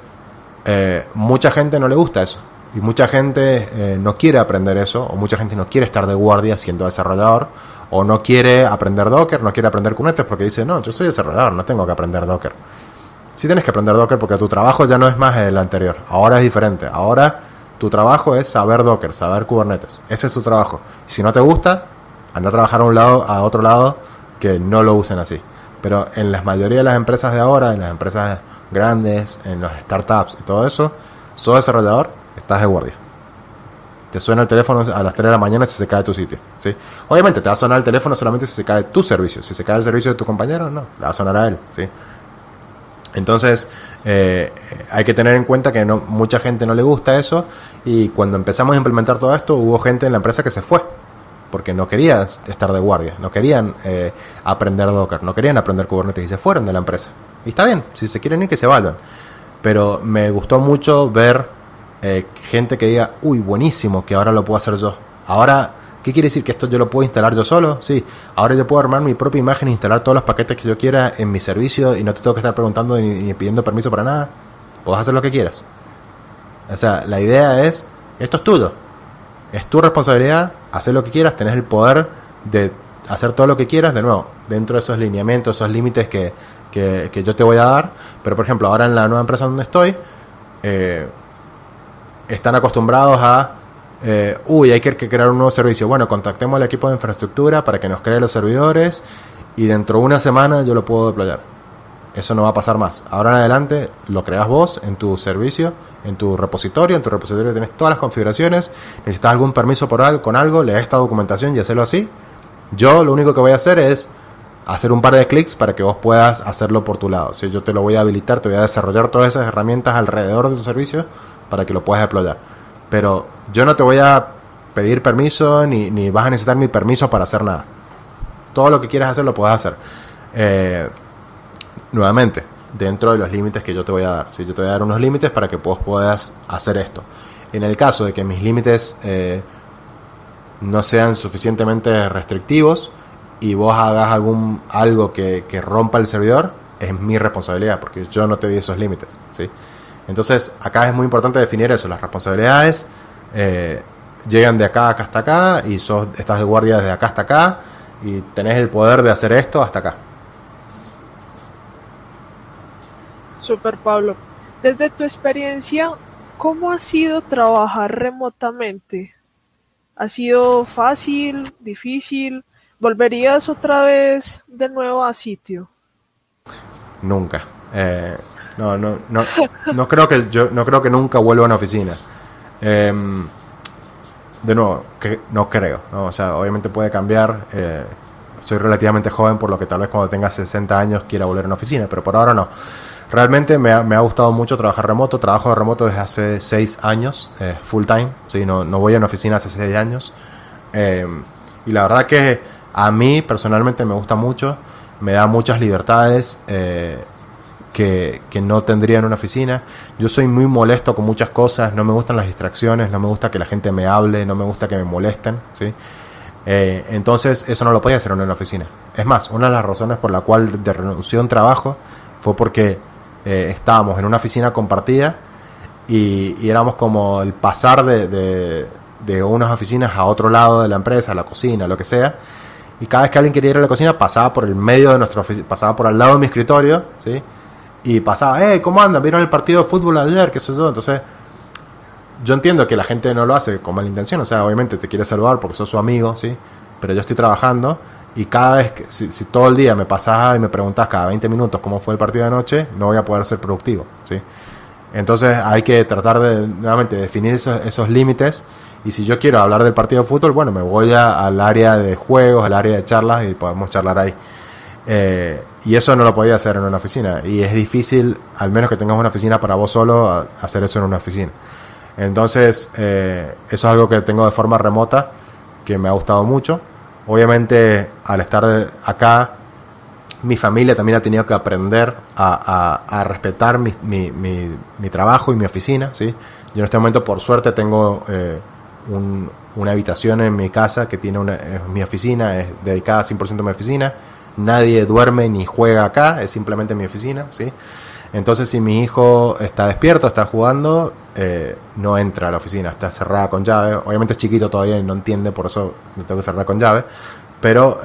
mucha gente no le gusta eso. Y mucha gente no quiere aprender eso, o mucha gente no quiere estar de guardia siendo desarrollador, o no quiere aprender Docker, no quiere aprender Kubernetes, porque dice, no, yo soy desarrollador, no tengo que aprender Docker. Sí tienes que aprender Docker porque tu trabajo ya no es más el anterior, ahora es diferente. Ahora tu trabajo es saber Docker, saber Kubernetes, ese es tu trabajo. Si no te gusta, anda a trabajar a otro lado que no lo usen así. Pero en la mayoría de las empresas de ahora, en las empresas grandes, en las startups y todo eso, sos desarrollador, estás de guardia. Te suena el teléfono a las 3 de la mañana si se cae tu sitio, ¿sí? Obviamente te va a sonar el teléfono solamente si se cae tu servicio. Si se cae el servicio de tu compañero, no, le va a sonar a él, ¿sí? Entonces, hay que tener en cuenta que mucha gente no le gusta eso, y cuando empezamos a implementar todo esto, hubo gente en la empresa que se fue, porque no querían estar de guardia, no querían aprender Docker, no querían aprender Kubernetes, y se fueron de la empresa. Y está bien, si se quieren ir, que se vayan. Pero me gustó mucho ver gente que diga, uy, buenísimo, que ahora lo puedo hacer yo. Ahora, ¿qué quiere decir? ¿Que esto yo lo puedo instalar yo solo? Sí, ahora yo puedo armar mi propia imagen e instalar todos los paquetes que yo quiera en mi servicio y no te tengo que estar preguntando ni pidiendo permiso para nada. Puedes hacer lo que quieras. O sea, la idea es, esto es tuyo. Es tu responsabilidad, hacer lo que quieras, tenés el poder de hacer todo lo que quieras, de nuevo, dentro de esos lineamientos, esos límites que yo te voy a dar. Pero, por ejemplo, ahora en la nueva empresa donde estoy, están acostumbrados a hay que crear un nuevo servicio. Bueno, contactemos al equipo de infraestructura para que nos cree los servidores y dentro de una semana yo lo puedo deployar. Eso no va a pasar más. Ahora en adelante lo creas vos en tu servicio, en tu repositorio. En tu repositorio tienes todas las configuraciones. Necesitas algún permiso con algo, lees esta documentación y hacerlo así. Yo lo único que voy a hacer es hacer un par de clics para que vos puedas hacerlo por tu lado. ¿Sí? Yo te lo voy a habilitar, te voy a desarrollar todas esas herramientas alrededor de tu servicio para que lo puedas deployar. Pero yo no te voy a pedir permiso ni vas a necesitar mi permiso para hacer nada. Todo lo que quieras hacer lo puedes hacer. Nuevamente, dentro de los límites que yo te voy a dar. ¿Sí? Yo te voy a dar unos límites para que vos puedas hacer esto. En el caso de que mis límites no sean suficientemente restrictivos y vos hagas algo que rompa el servidor, es mi responsabilidad, porque yo no te di esos límites, ¿sí? Entonces, acá es muy importante definir eso. Las responsabilidades llegan de acá hasta acá, y estás de guardia desde acá hasta acá, y tenés el poder de hacer esto hasta acá.
Super, Pablo. Desde tu experiencia, ¿cómo ha sido trabajar remotamente? ¿Ha sido fácil, difícil? ¿Volverías otra vez de nuevo a sitio?
Nunca. No creo que nunca vuelva a una oficina. De nuevo, no creo, ¿no? O sea, obviamente puede cambiar. Soy relativamente joven, por lo que tal vez cuando tenga 60 años quiera volver a una oficina, pero por ahora no. Realmente me ha gustado mucho trabajar remoto. Trabajo de remoto desde hace 6 años, full time. ¿Sí? No voy a una oficina hace 6 años. Y la verdad que a mí personalmente me gusta mucho. Me da muchas libertades. que no tendría en una oficina. Yo soy muy molesto con muchas cosas, no me gustan las distracciones, no me gusta que la gente me hable, no me gusta que me molesten, ¿sí? Entonces eso no lo podía hacer en una oficina. Es más, una de las razones por la cual renuncié a un trabajo fue porque estábamos en una oficina compartida y éramos como el pasar de unas oficinas a otro lado de la empresa, a la cocina, lo que sea. Y cada vez que alguien quería ir a la cocina pasaba por el medio de nuestra oficina, pasaba por al lado de mi escritorio, ¿sí? Y pasaba, ¿cómo andan? ¿Vieron el partido de fútbol ayer? ¿Qué sé yo? Entonces, yo entiendo que la gente no lo hace con mala intención, o sea, obviamente te quiere saludar porque sos su amigo, ¿sí? Pero yo estoy trabajando y cada vez que, si todo el día me pasás y me preguntás cada 20 minutos cómo fue el partido de anoche, no voy a poder ser productivo, ¿sí? Entonces hay que tratar de, nuevamente, definir esos límites. Y si yo quiero hablar del partido de fútbol, bueno, me voy al área de juegos, al área de charlas y podemos charlar ahí. Y eso no lo podía hacer en una oficina. Y es difícil, al menos que tengas una oficina para vos solo, hacer eso en una oficina. Entonces, eso es algo que tengo de forma remota, que me ha gustado mucho. Obviamente, al estar acá, mi familia también ha tenido que aprender a respetar mi trabajo y mi oficina, ¿sí? Yo en este momento, por suerte, tengo una habitación en mi casa que tiene mi oficina, es dedicada 100% a mi oficina. Nadie duerme ni juega acá, es simplemente mi oficina, ¿sí? Entonces, si mi hijo está despierto, está jugando, no entra a la oficina, está cerrada con llave. Obviamente es chiquito todavía y no entiende, por eso lo tengo que cerrar con llave. Pero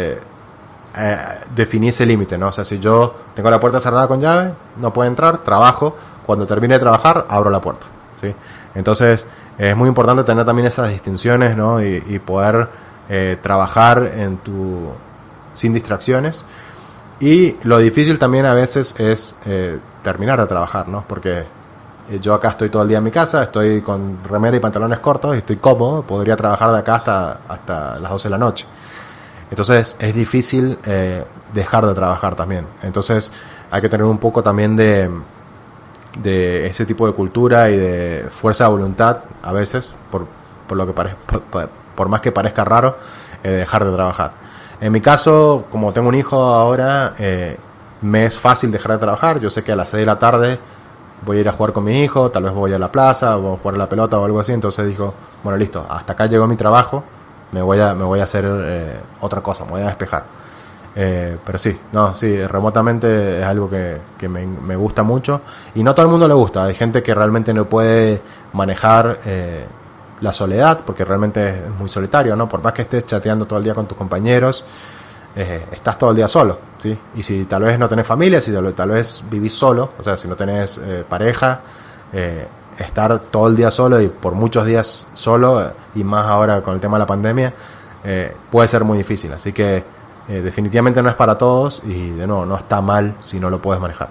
definí ese límite, ¿no? O sea, si yo tengo la puerta cerrada con llave, no puede entrar, trabajo. Cuando termine de trabajar, abro la puerta, ¿sí? Entonces, es muy importante tener también esas distinciones, ¿no? Y poder trabajar sin distracciones. Y lo difícil también a veces es terminar de trabajar, ¿no? Porque yo acá estoy todo el día en mi casa, estoy con remera y pantalones cortos y estoy cómodo, podría trabajar de acá hasta las 12 de la noche. Entonces es difícil dejar de trabajar también. Entonces hay que tener un poco también de ese tipo de cultura y de fuerza de voluntad a veces, por lo que por más que parezca raro, dejar de trabajar. En mi caso, como tengo un hijo ahora, me es fácil dejar de trabajar. Yo sé que a las 6 de la tarde voy a ir a jugar con mi hijo, tal vez voy a la plaza, voy a jugar a la pelota o algo así. Entonces digo, bueno, listo, hasta acá llegó mi trabajo, me voy a hacer otra cosa, me voy a despejar. Pero sí, remotamente es algo que me gusta mucho. Y no a todo el mundo le gusta. Hay gente que realmente no puede manejar la soledad, porque realmente es muy solitario, ¿no? Por más que estés chateando todo el día con tus compañeros, estás todo el día solo, ¿sí? Y si tal vez no tenés familia, si tal vez vivís solo, o sea, si no tenés pareja, estar todo el día solo y por muchos días solo, y más ahora con el tema de la pandemia, puede ser muy difícil. Así que definitivamente no es para todos y de nuevo, no está mal si no lo puedes manejar.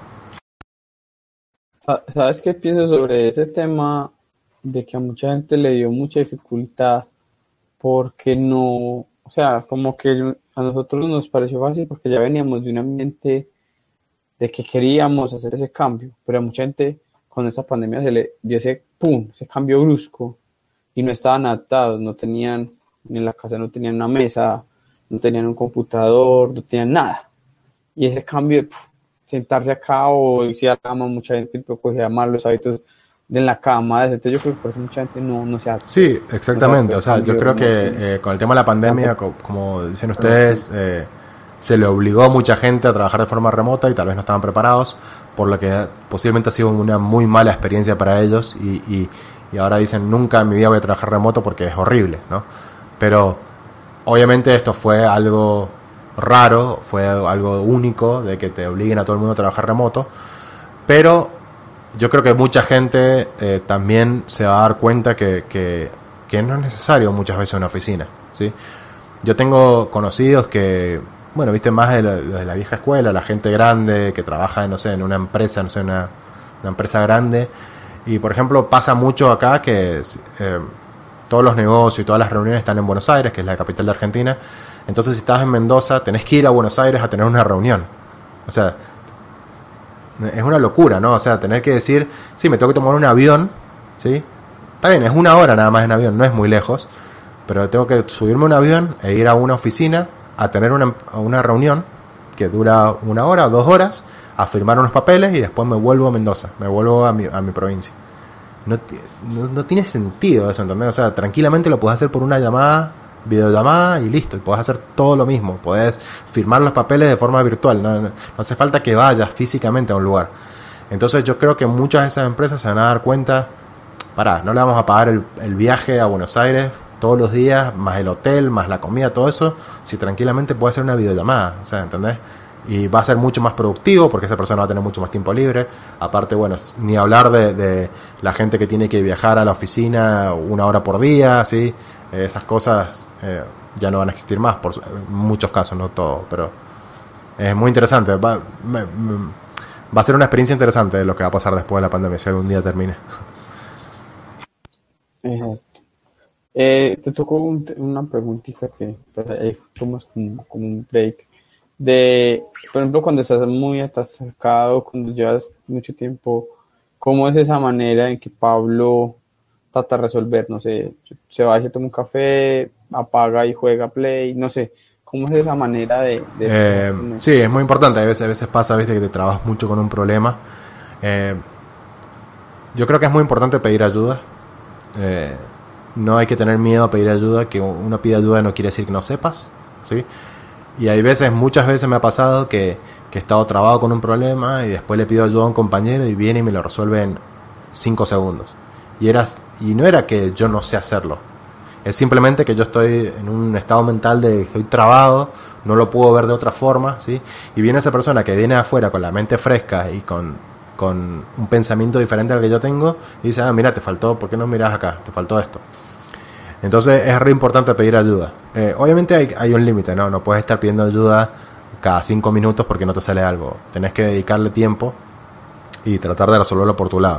¿Sabes qué pienso sobre ese tema? De que a mucha gente le dio mucha dificultad porque no, o sea, como que a nosotros nos pareció fácil porque ya veníamos de un ambiente de que queríamos hacer ese cambio, pero a mucha gente con esa pandemia se le dio ese cambio brusco y no estaban adaptados, no tenían, en la casa no tenían una mesa, no tenían un computador, no tenían nada. Y ese cambio de sentarse acá o irse a la cama, mucha gente cogía mal los hábitos de en la cama, entonces yo creo que por eso mucha gente no se adapta.
Sí, exactamente, no, o sea, yo creo que con el tema de la pandemia, como dicen ustedes, se le obligó a mucha gente a trabajar de forma remota y tal vez no estaban preparados, por lo que posiblemente ha sido una muy mala experiencia para ellos y ahora dicen, nunca en mi vida voy a trabajar remoto porque es horrible, ¿no? Pero obviamente esto fue algo raro, fue algo único de que te obliguen a todo el mundo a trabajar remoto, pero yo creo que mucha gente también se va a dar cuenta que no es necesario muchas veces una oficina, ¿sí? Yo tengo conocidos que, bueno, viste, más de la vieja escuela, la gente grande que trabaja, no sé, en una empresa, no sé, una empresa grande. Y, por ejemplo, pasa mucho acá que todos los negocios y todas las reuniones están en Buenos Aires, que es la capital de Argentina. Entonces, si estás en Mendoza, tenés que ir a Buenos Aires a tener una reunión. O sea, es una locura, ¿no? O sea, tener que decir, sí, me tengo que tomar un avión, ¿sí? Está bien, es 1 hora nada más en avión, no es muy lejos, pero tengo que subirme a un avión e ir a una oficina a tener una reunión que dura 1 hora o 2 horas a firmar unos papeles y después me vuelvo a Mendoza, me vuelvo a mi provincia. No tiene sentido eso, ¿entendés? O sea, tranquilamente lo podés hacer por una llamada, videollamada y listo, y podés hacer todo lo mismo, podés firmar los papeles de forma virtual, no hace falta que vayas físicamente a un lugar. Entonces yo creo que muchas de esas empresas se van a dar cuenta, no le vamos a pagar el viaje a Buenos Aires todos los días, más el hotel, más la comida, todo eso, si tranquilamente puede hacer una videollamada, o sea, ¿entendés? Y va a ser mucho más productivo porque esa persona va a tener mucho más tiempo libre. Aparte, bueno, ni hablar de la gente que tiene que viajar a la oficina 1 hora por día, ¿sí? Esas cosas ya no van a existir más, en muchos casos, no todo, pero es muy interesante. Va a ser una experiencia interesante lo que va a pasar después de la pandemia, si algún día termine.
Te tocó una preguntita que pues, ahí tomas como un break. Por ejemplo, cuando estás muy atascado, cuando llevas mucho tiempo, ¿cómo es esa manera en que Pablo trata de resolver? No sé, se va y se toma un café, apaga y juega Play, no sé, ¿cómo es esa manera de
sí, es muy importante, a veces pasa, viste, que te trabajas mucho con un problema. Yo creo que es muy importante pedir ayuda. No hay que tener miedo a pedir ayuda, que uno pide ayuda no quiere decir que no sepas, ¿sí? Y hay muchas veces me ha pasado que he estado trabado con un problema y después le pido ayuda a un compañero y viene y me lo resuelve en 5 segundos. Y no era que yo no sé hacerlo. Es simplemente que yo estoy en un estado mental de estoy trabado, no lo puedo ver de otra forma, ¿sí? Y viene esa persona que viene afuera con la mente fresca y con un pensamiento diferente al que yo tengo y dice, mira, te faltó, ¿por qué no miras acá? Te faltó esto. Entonces es re importante pedir ayuda. Obviamente hay un límite, ¿no? No puedes estar pidiendo ayuda cada 5 minutos porque no te sale algo. Tenés que dedicarle tiempo y tratar de resolverlo por tu lado.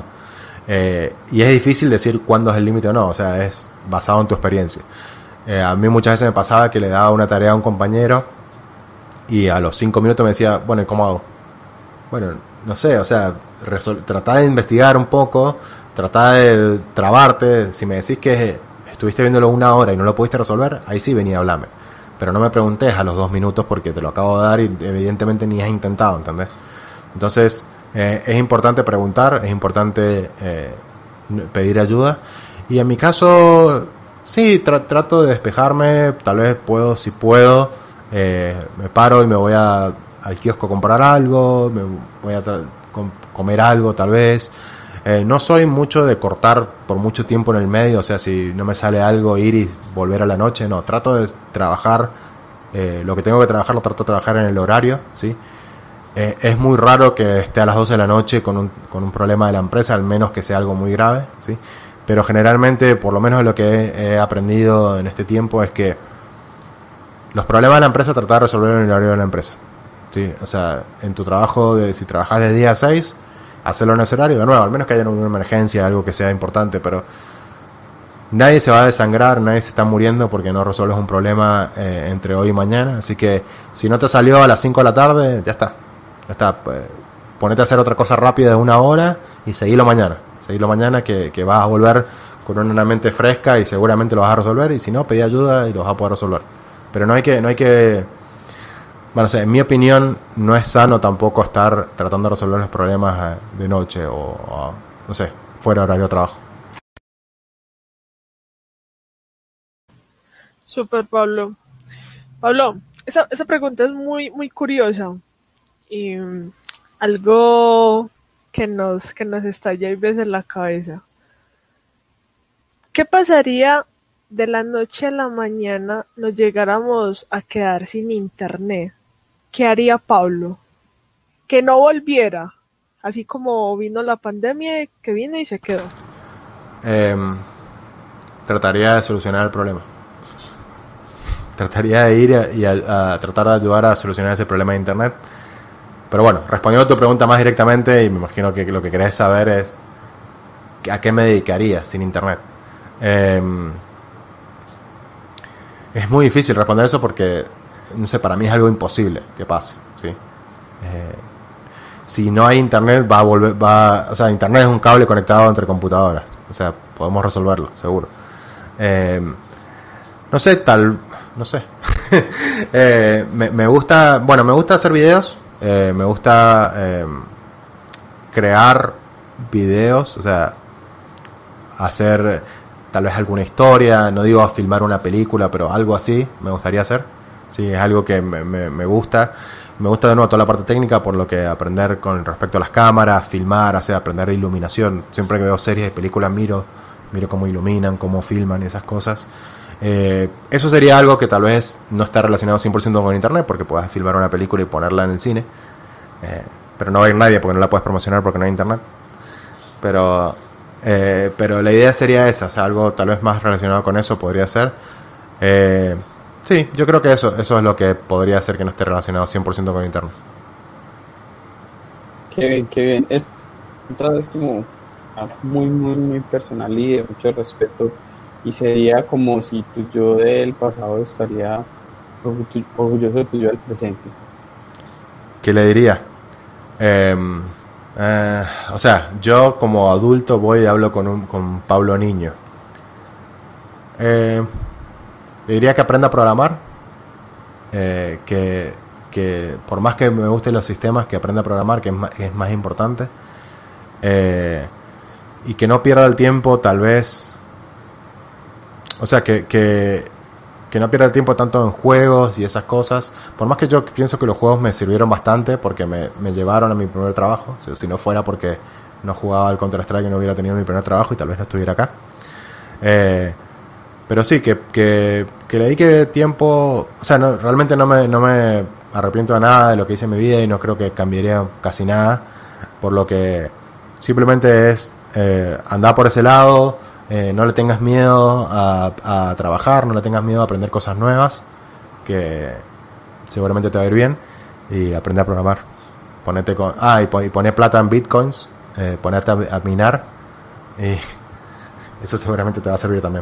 Y es difícil decir cuándo es el límite o no, o sea, es basado en tu experiencia. A mí muchas veces me pasaba que le daba una tarea a un compañero y a los 5 minutos me decía, bueno, ¿y cómo hago? Bueno, no sé, o sea, tratá de investigar un poco, tratá de trabarte. Si me decís que estuviste viéndolo 1 hora y no lo pudiste resolver, ahí sí venía a hablarme. Pero no me preguntes a los 2 minutos porque te lo acabo de dar y evidentemente ni has intentado, ¿entendés? Entonces, es importante preguntar, es importante pedir ayuda. Y en mi caso, sí, trato de despejarme, tal vez si puedo, me paro y me voy al kiosco a comprar algo, me voy a comer algo tal vez. No soy mucho de cortar por mucho tiempo en el medio, o sea, si no me sale algo, ir y volver a la noche, no, trato de trabajar, lo que tengo que trabajar lo trato de trabajar en el horario, ¿sí? Es muy raro que esté a las 12 de la noche con un problema de la empresa, al menos que sea algo muy grave, ¿sí? Pero generalmente, por lo menos lo que he aprendido en este tiempo es que los problemas de la empresa tratar de resolver en el horario de la empresa, ¿sí? O sea, en tu trabajo, si trabajas de día a 6, hacerlo en ese horario, de nuevo, al menos que haya una emergencia, algo que sea importante, pero nadie se va a desangrar, nadie se está muriendo porque no resuelves un problema entre hoy y mañana, así que si no te salió a las 5 de la tarde, ya está, pues, ponete a hacer otra cosa rápida de 1 hora y seguilo mañana que vas a volver con una mente fresca y seguramente lo vas a resolver, y si no, pedí ayuda y lo vas a poder resolver, pero no hay que bueno, o sea, en mi opinión, no es sano tampoco estar tratando de resolver los problemas de noche o no sé, fuera de horario de trabajo.
Super, Pablo. Pablo, esa pregunta es muy, muy curiosa y algo que nos estalla y veces en la cabeza. ¿Qué pasaría de la noche a la mañana nos llegáramos a quedar sin internet? ¿Qué haría Pablo? Que no volviera, así como vino la pandemia, que vino y se quedó.
Trataría de solucionar el problema. Trataría de ir y a tratar de ayudar a solucionar ese problema de internet. Pero bueno, respondiendo a tu pregunta más directamente, y me imagino que lo que querés saber es ¿a qué me dedicaría sin internet? Es muy difícil responder eso porque, no sé, para mí es algo imposible que pase, ¿sí? Si no hay internet, o sea, internet es un cable conectado entre computadoras, o sea, podemos resolverlo, seguro. No sé. Me gusta hacer videos, Me gusta crear videos, o sea, hacer tal vez alguna historia, no digo filmar una película, pero algo así me gustaría hacer. Sí, es algo que me gusta. Me gusta de nuevo toda la parte técnica, por lo que aprender con respecto a las cámaras, filmar, aprender iluminación. Siempre que veo series y películas miro cómo iluminan, cómo filman y esas cosas. Eso sería algo que tal vez no está relacionado 100% con internet, porque puedes filmar una película y ponerla en el cine, pero no va a ir nadie porque no la puedes promocionar porque no hay internet. Pero la idea sería esa, o sea, algo tal vez más relacionado con eso podría ser. Sí, yo creo que eso es lo que podría ser que no esté relacionado 100% con internet.
Qué bien, qué bien. Es otra vez como muy, muy, muy personal y de mucho respeto. Y sería como si tu yo del pasado estaría orgulloso de tu yo del presente.
¿Qué le diría? O sea, yo como adulto voy y hablo con Pablo niño. Le diría que aprenda a programar. Que por más que me gusten los sistemas, que aprenda a programar, que es más importante. Y que no pierda el tiempo, tal vez. O sea, que no pierda el tiempo tanto en juegos y esas cosas. Por más que yo pienso que los juegos me sirvieron bastante porque me llevaron a mi primer trabajo. Si no fuera porque no jugaba al Counter-Strike y no hubiera tenido mi primer trabajo y tal vez no estuviera acá. Pero sí, que le dedique tiempo. O sea, realmente no me arrepiento de nada de lo que hice en mi vida y no creo que cambiaría casi nada. Por lo que simplemente es andar por ese lado. No le tengas miedo a trabajar, no le tengas miedo a aprender cosas nuevas, que seguramente te va a ir bien. Y aprende a programar. Ponete y poné plata en bitcoins, ponete a minar, y eso seguramente te va a servir también.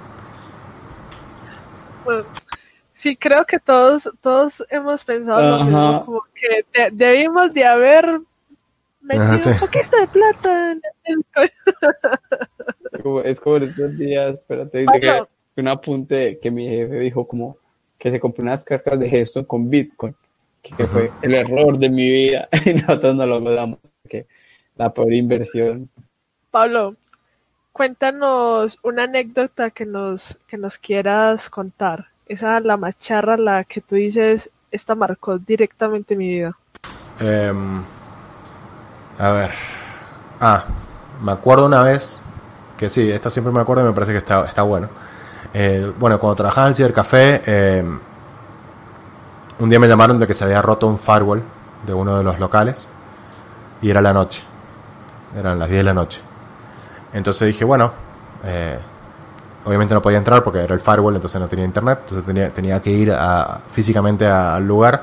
Bueno, sí, creo que todos hemos pensado lo mismo, como que debimos de haber metido un poquito de plata en el Bitcoin.
Es como en estos días, espérate, dice que un apunte que mi jefe dijo como que se compró unas cartas de gesto con Bitcoin, que fue el error de mi vida y nosotros no lo damos, que la peor inversión.
Pablo, cuéntanos una anécdota que nos quieras contar. Esa la más charra, la que tú dices, esta marcó directamente mi vida.
A ver. Me acuerdo una vez que sí, esto siempre me acuerdo y me parece que está bueno. Bueno, cuando trabajaba en el cibercafé, un día me llamaron de que se había roto un firewall de uno de los locales y era la noche. Eran las 10 de la noche. Entonces dije, bueno, obviamente no podía entrar porque era el firewall, entonces no tenía internet, entonces tenía que ir físicamente al lugar.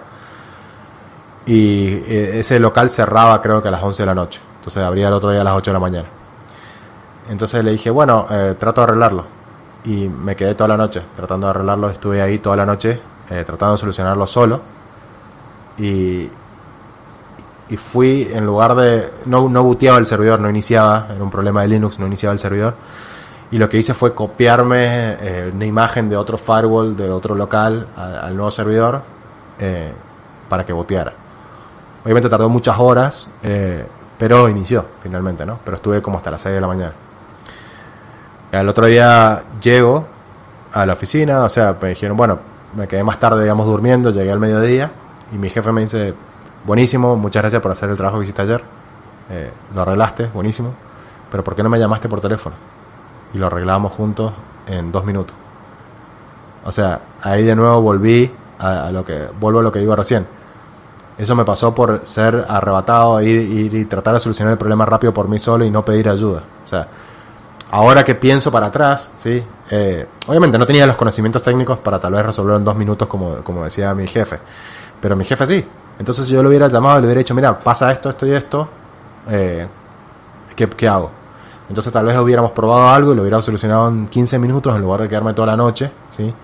Y ese local cerraba creo que a las 11 de la noche. Entonces abría el otro día a las 8 de la mañana. Entonces le dije, bueno, trato de arreglarlo. Y me quedé toda la noche tratando de arreglarlo. Estuve ahí toda la noche tratando de solucionarlo solo. Y fui, en lugar de... No booteaba el servidor, no iniciaba. Era un problema de Linux, no iniciaba el servidor. Y lo que hice fue copiarme una imagen de otro firewall, de otro local, al nuevo servidor, para que booteara. Obviamente tardó muchas horas, pero inició finalmente, ¿no? Pero estuve como hasta las 6 de la mañana. Al otro día llego a la oficina, o sea, me dijeron, bueno, me quedé más tarde, digamos, durmiendo, llegué al mediodía y mi jefe me dice, buenísimo, muchas gracias por hacer el trabajo que hiciste ayer, lo arreglaste, buenísimo, pero ¿por qué no me llamaste por teléfono? Y lo arreglamos juntos en 2 minutos. O sea, ahí de nuevo vuelvo a lo que digo recién. Eso me pasó por ser arrebatado, ir y tratar de solucionar el problema rápido por mí solo y no pedir ayuda. O sea, ahora que pienso para atrás, ¿sí? Obviamente no tenía los conocimientos técnicos para tal vez resolverlo en 2 minutos como decía mi jefe. Pero mi jefe sí. Entonces yo lo hubiera llamado y le hubiera dicho, mira, pasa esto, esto y esto. ¿Qué hago? Entonces tal vez hubiéramos probado algo y lo hubiera solucionado en 15 minutos en lugar de quedarme toda la noche, ¿sí?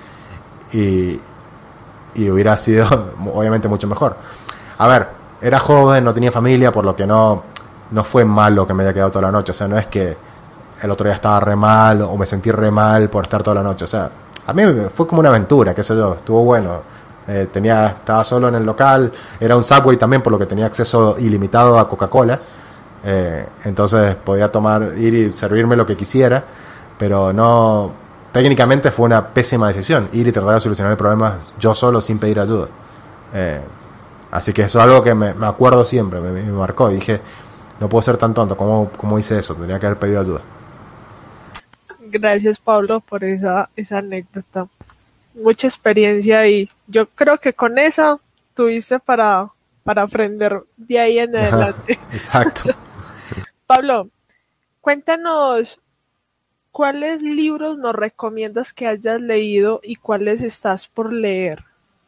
Y hubiera sido obviamente mucho mejor. A ver, era joven, no tenía familia, por lo que no fue malo que me haya quedado toda la noche. O sea, no es que el otro día estaba re mal o me sentí re mal por estar toda la noche. O sea, a mí fue como una aventura, qué sé yo, estuvo bueno. Estaba solo en el local, era un Subway también, por lo que tenía acceso ilimitado a Coca-Cola. Entonces podía ir y servirme lo que quisiera, pero no, técnicamente fue una pésima decisión, ir y tratar de solucionar el problema yo solo sin pedir ayuda. Así que eso es algo que me acuerdo siempre, me marcó, y dije, no puedo ser tan tonto, ¿cómo hice eso? Tendría que haber pedido ayuda.
Gracias, Pablo, por esa anécdota. Mucha experiencia y yo creo que con esa tuviste para aprender de ahí en adelante.
Exacto.
Pablo, cuéntanos cuáles libros nos recomiendas que hayas leído y cuáles estás por leer.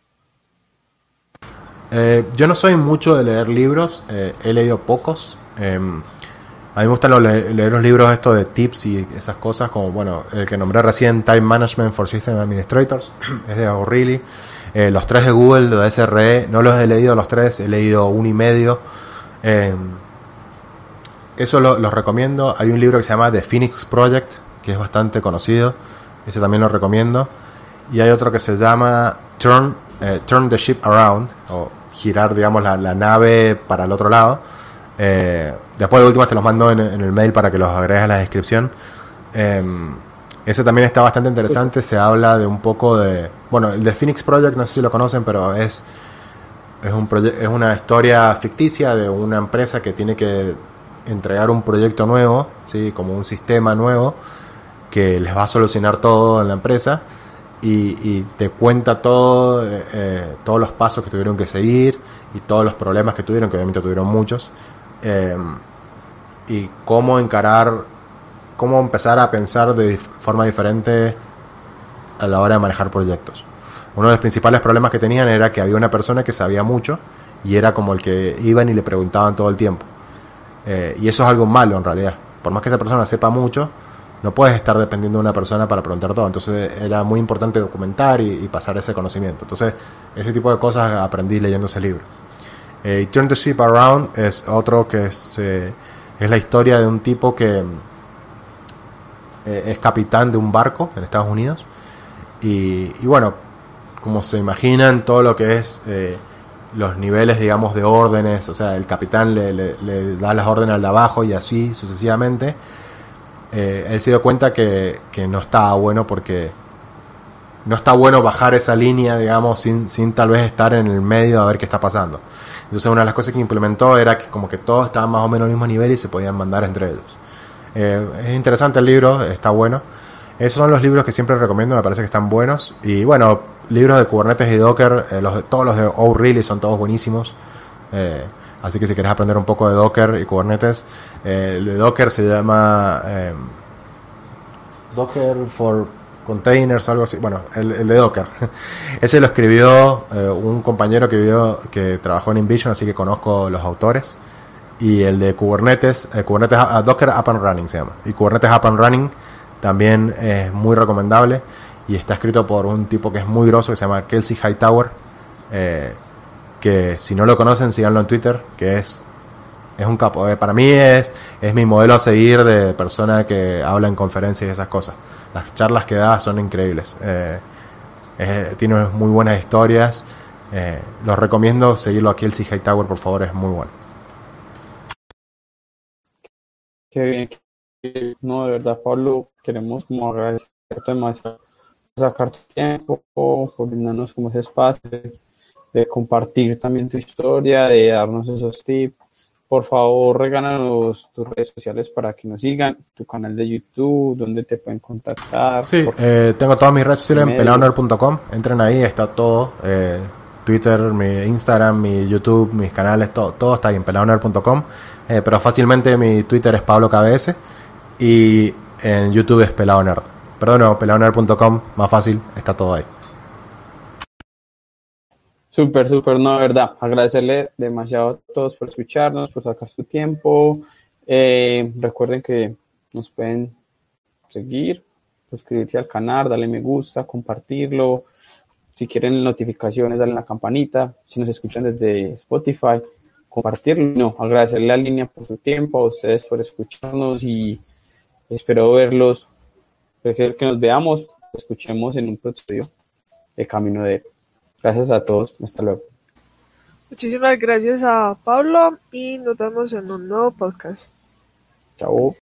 Yo no soy mucho de leer libros, he leído pocos. A mí me gustan leer los libros estos de tips y esas cosas, como bueno, el que nombré recién, Time Management for System Administrators, es de O'Reilly. Los 3 de Google, de SRE, no los he leído los 3, he leído 1 y medio. Eso los recomiendo. Hay un libro que se llama The Phoenix Project, que es bastante conocido, ese también lo recomiendo. Y hay otro que se llama Turn the Ship Around, o girar, digamos, la nave para el otro lado. Después de últimas te los mando en el mail para que los agregues a la descripción. Ese también está bastante interesante. Se habla de un poco de... Bueno, el de Phoenix Project, no sé si lo conocen, pero es una historia ficticia de una empresa que tiene que entregar un proyecto nuevo, ¿sí? Como un sistema nuevo que les va a solucionar todo en la empresa. Y te cuenta todos los pasos que tuvieron que seguir y todos los problemas que tuvieron, que obviamente tuvieron muchos. Y cómo empezar a pensar de forma diferente a la hora de manejar proyectos. Uno de los principales problemas que tenían era que había una persona que sabía mucho y era como el que iban y le preguntaban todo el tiempo. Y eso es algo malo en realidad. Por más que esa persona sepa mucho, no puedes estar dependiendo de una persona para preguntar todo. Entonces era muy importante documentar y pasar ese conocimiento. Entonces ese tipo de cosas aprendí leyendo ese libro. Turn the Ship Around es otro que es la historia de un tipo que es capitán de un barco en Estados Unidos. Y bueno, como se imaginan, todo lo que es los niveles, digamos, de órdenes, o sea, el capitán le da las órdenes al de abajo y así sucesivamente. Él se dio cuenta que no estaba bueno, porque no está bueno bajar esa línea, digamos, sin tal vez estar en el medio a ver qué está pasando. Entonces una de las cosas que implementó era que como que todos estaban más o menos al mismo nivel y se podían mandar entre ellos. Es interesante el libro, está bueno. Esos son los libros que siempre recomiendo, me parece que están buenos. Y bueno, libros de Kubernetes y Docker, todos los de O'Reilly son todos buenísimos. Así que si querés aprender un poco de Docker y Kubernetes, el de Docker se llama Docker for Containers o algo así. Bueno, el de Docker. Ese lo escribió un compañero que trabajó en InVision, así que conozco los autores. Y el de Kubernetes, Docker Up and Running se llama. Y Kubernetes Up and Running también es muy recomendable. Y está escrito por un tipo que es muy grosso, que se llama Kelsey Hightower. Que si no lo conocen, síganlo en Twitter, que es un capo. Para mí es mi modelo a seguir de persona que habla en conferencias y esas cosas. Las charlas que da son increíbles. Tiene muy buenas historias. Los recomiendo seguirlo a Kelsey Hightower, por favor, es muy bueno.
Qué bien. No, de verdad, Pablo, queremos como agradecerte más por sacar tu tiempo, por brindarnos como ese espacio de compartir también tu historia, de darnos esos tips. Por favor, regálanos tus redes sociales para que nos sigan, tu canal de YouTube, donde te pueden contactar.
Sí, tengo todas mis redes sociales en pelaonerd.com. Entren ahí, está todo. Twitter, mi Instagram, mi YouTube, mis canales, todo está ahí en pelaonerd.com. Pero fácilmente mi Twitter es PabloKBS y en YouTube es Pelaonerd. Perdón, no, pelaonerd.com, más fácil, está todo ahí.
Súper, no, de verdad, agradecerle demasiado a todos por escucharnos, por sacar su tiempo. Recuerden que nos pueden seguir, suscribirse al canal, darle me gusta, compartirlo. Si quieren notificaciones, darle la campanita. Si nos escuchan desde Spotify, compartirlo. No, agradecerle a Línea por su tiempo, a ustedes por escucharnos y espero verlos, que nos veamos, escuchemos en un próximo de Camino de Gracias a todos. Hasta luego.
Muchísimas gracias a Pablo y nos vemos en un nuevo podcast.
Chao.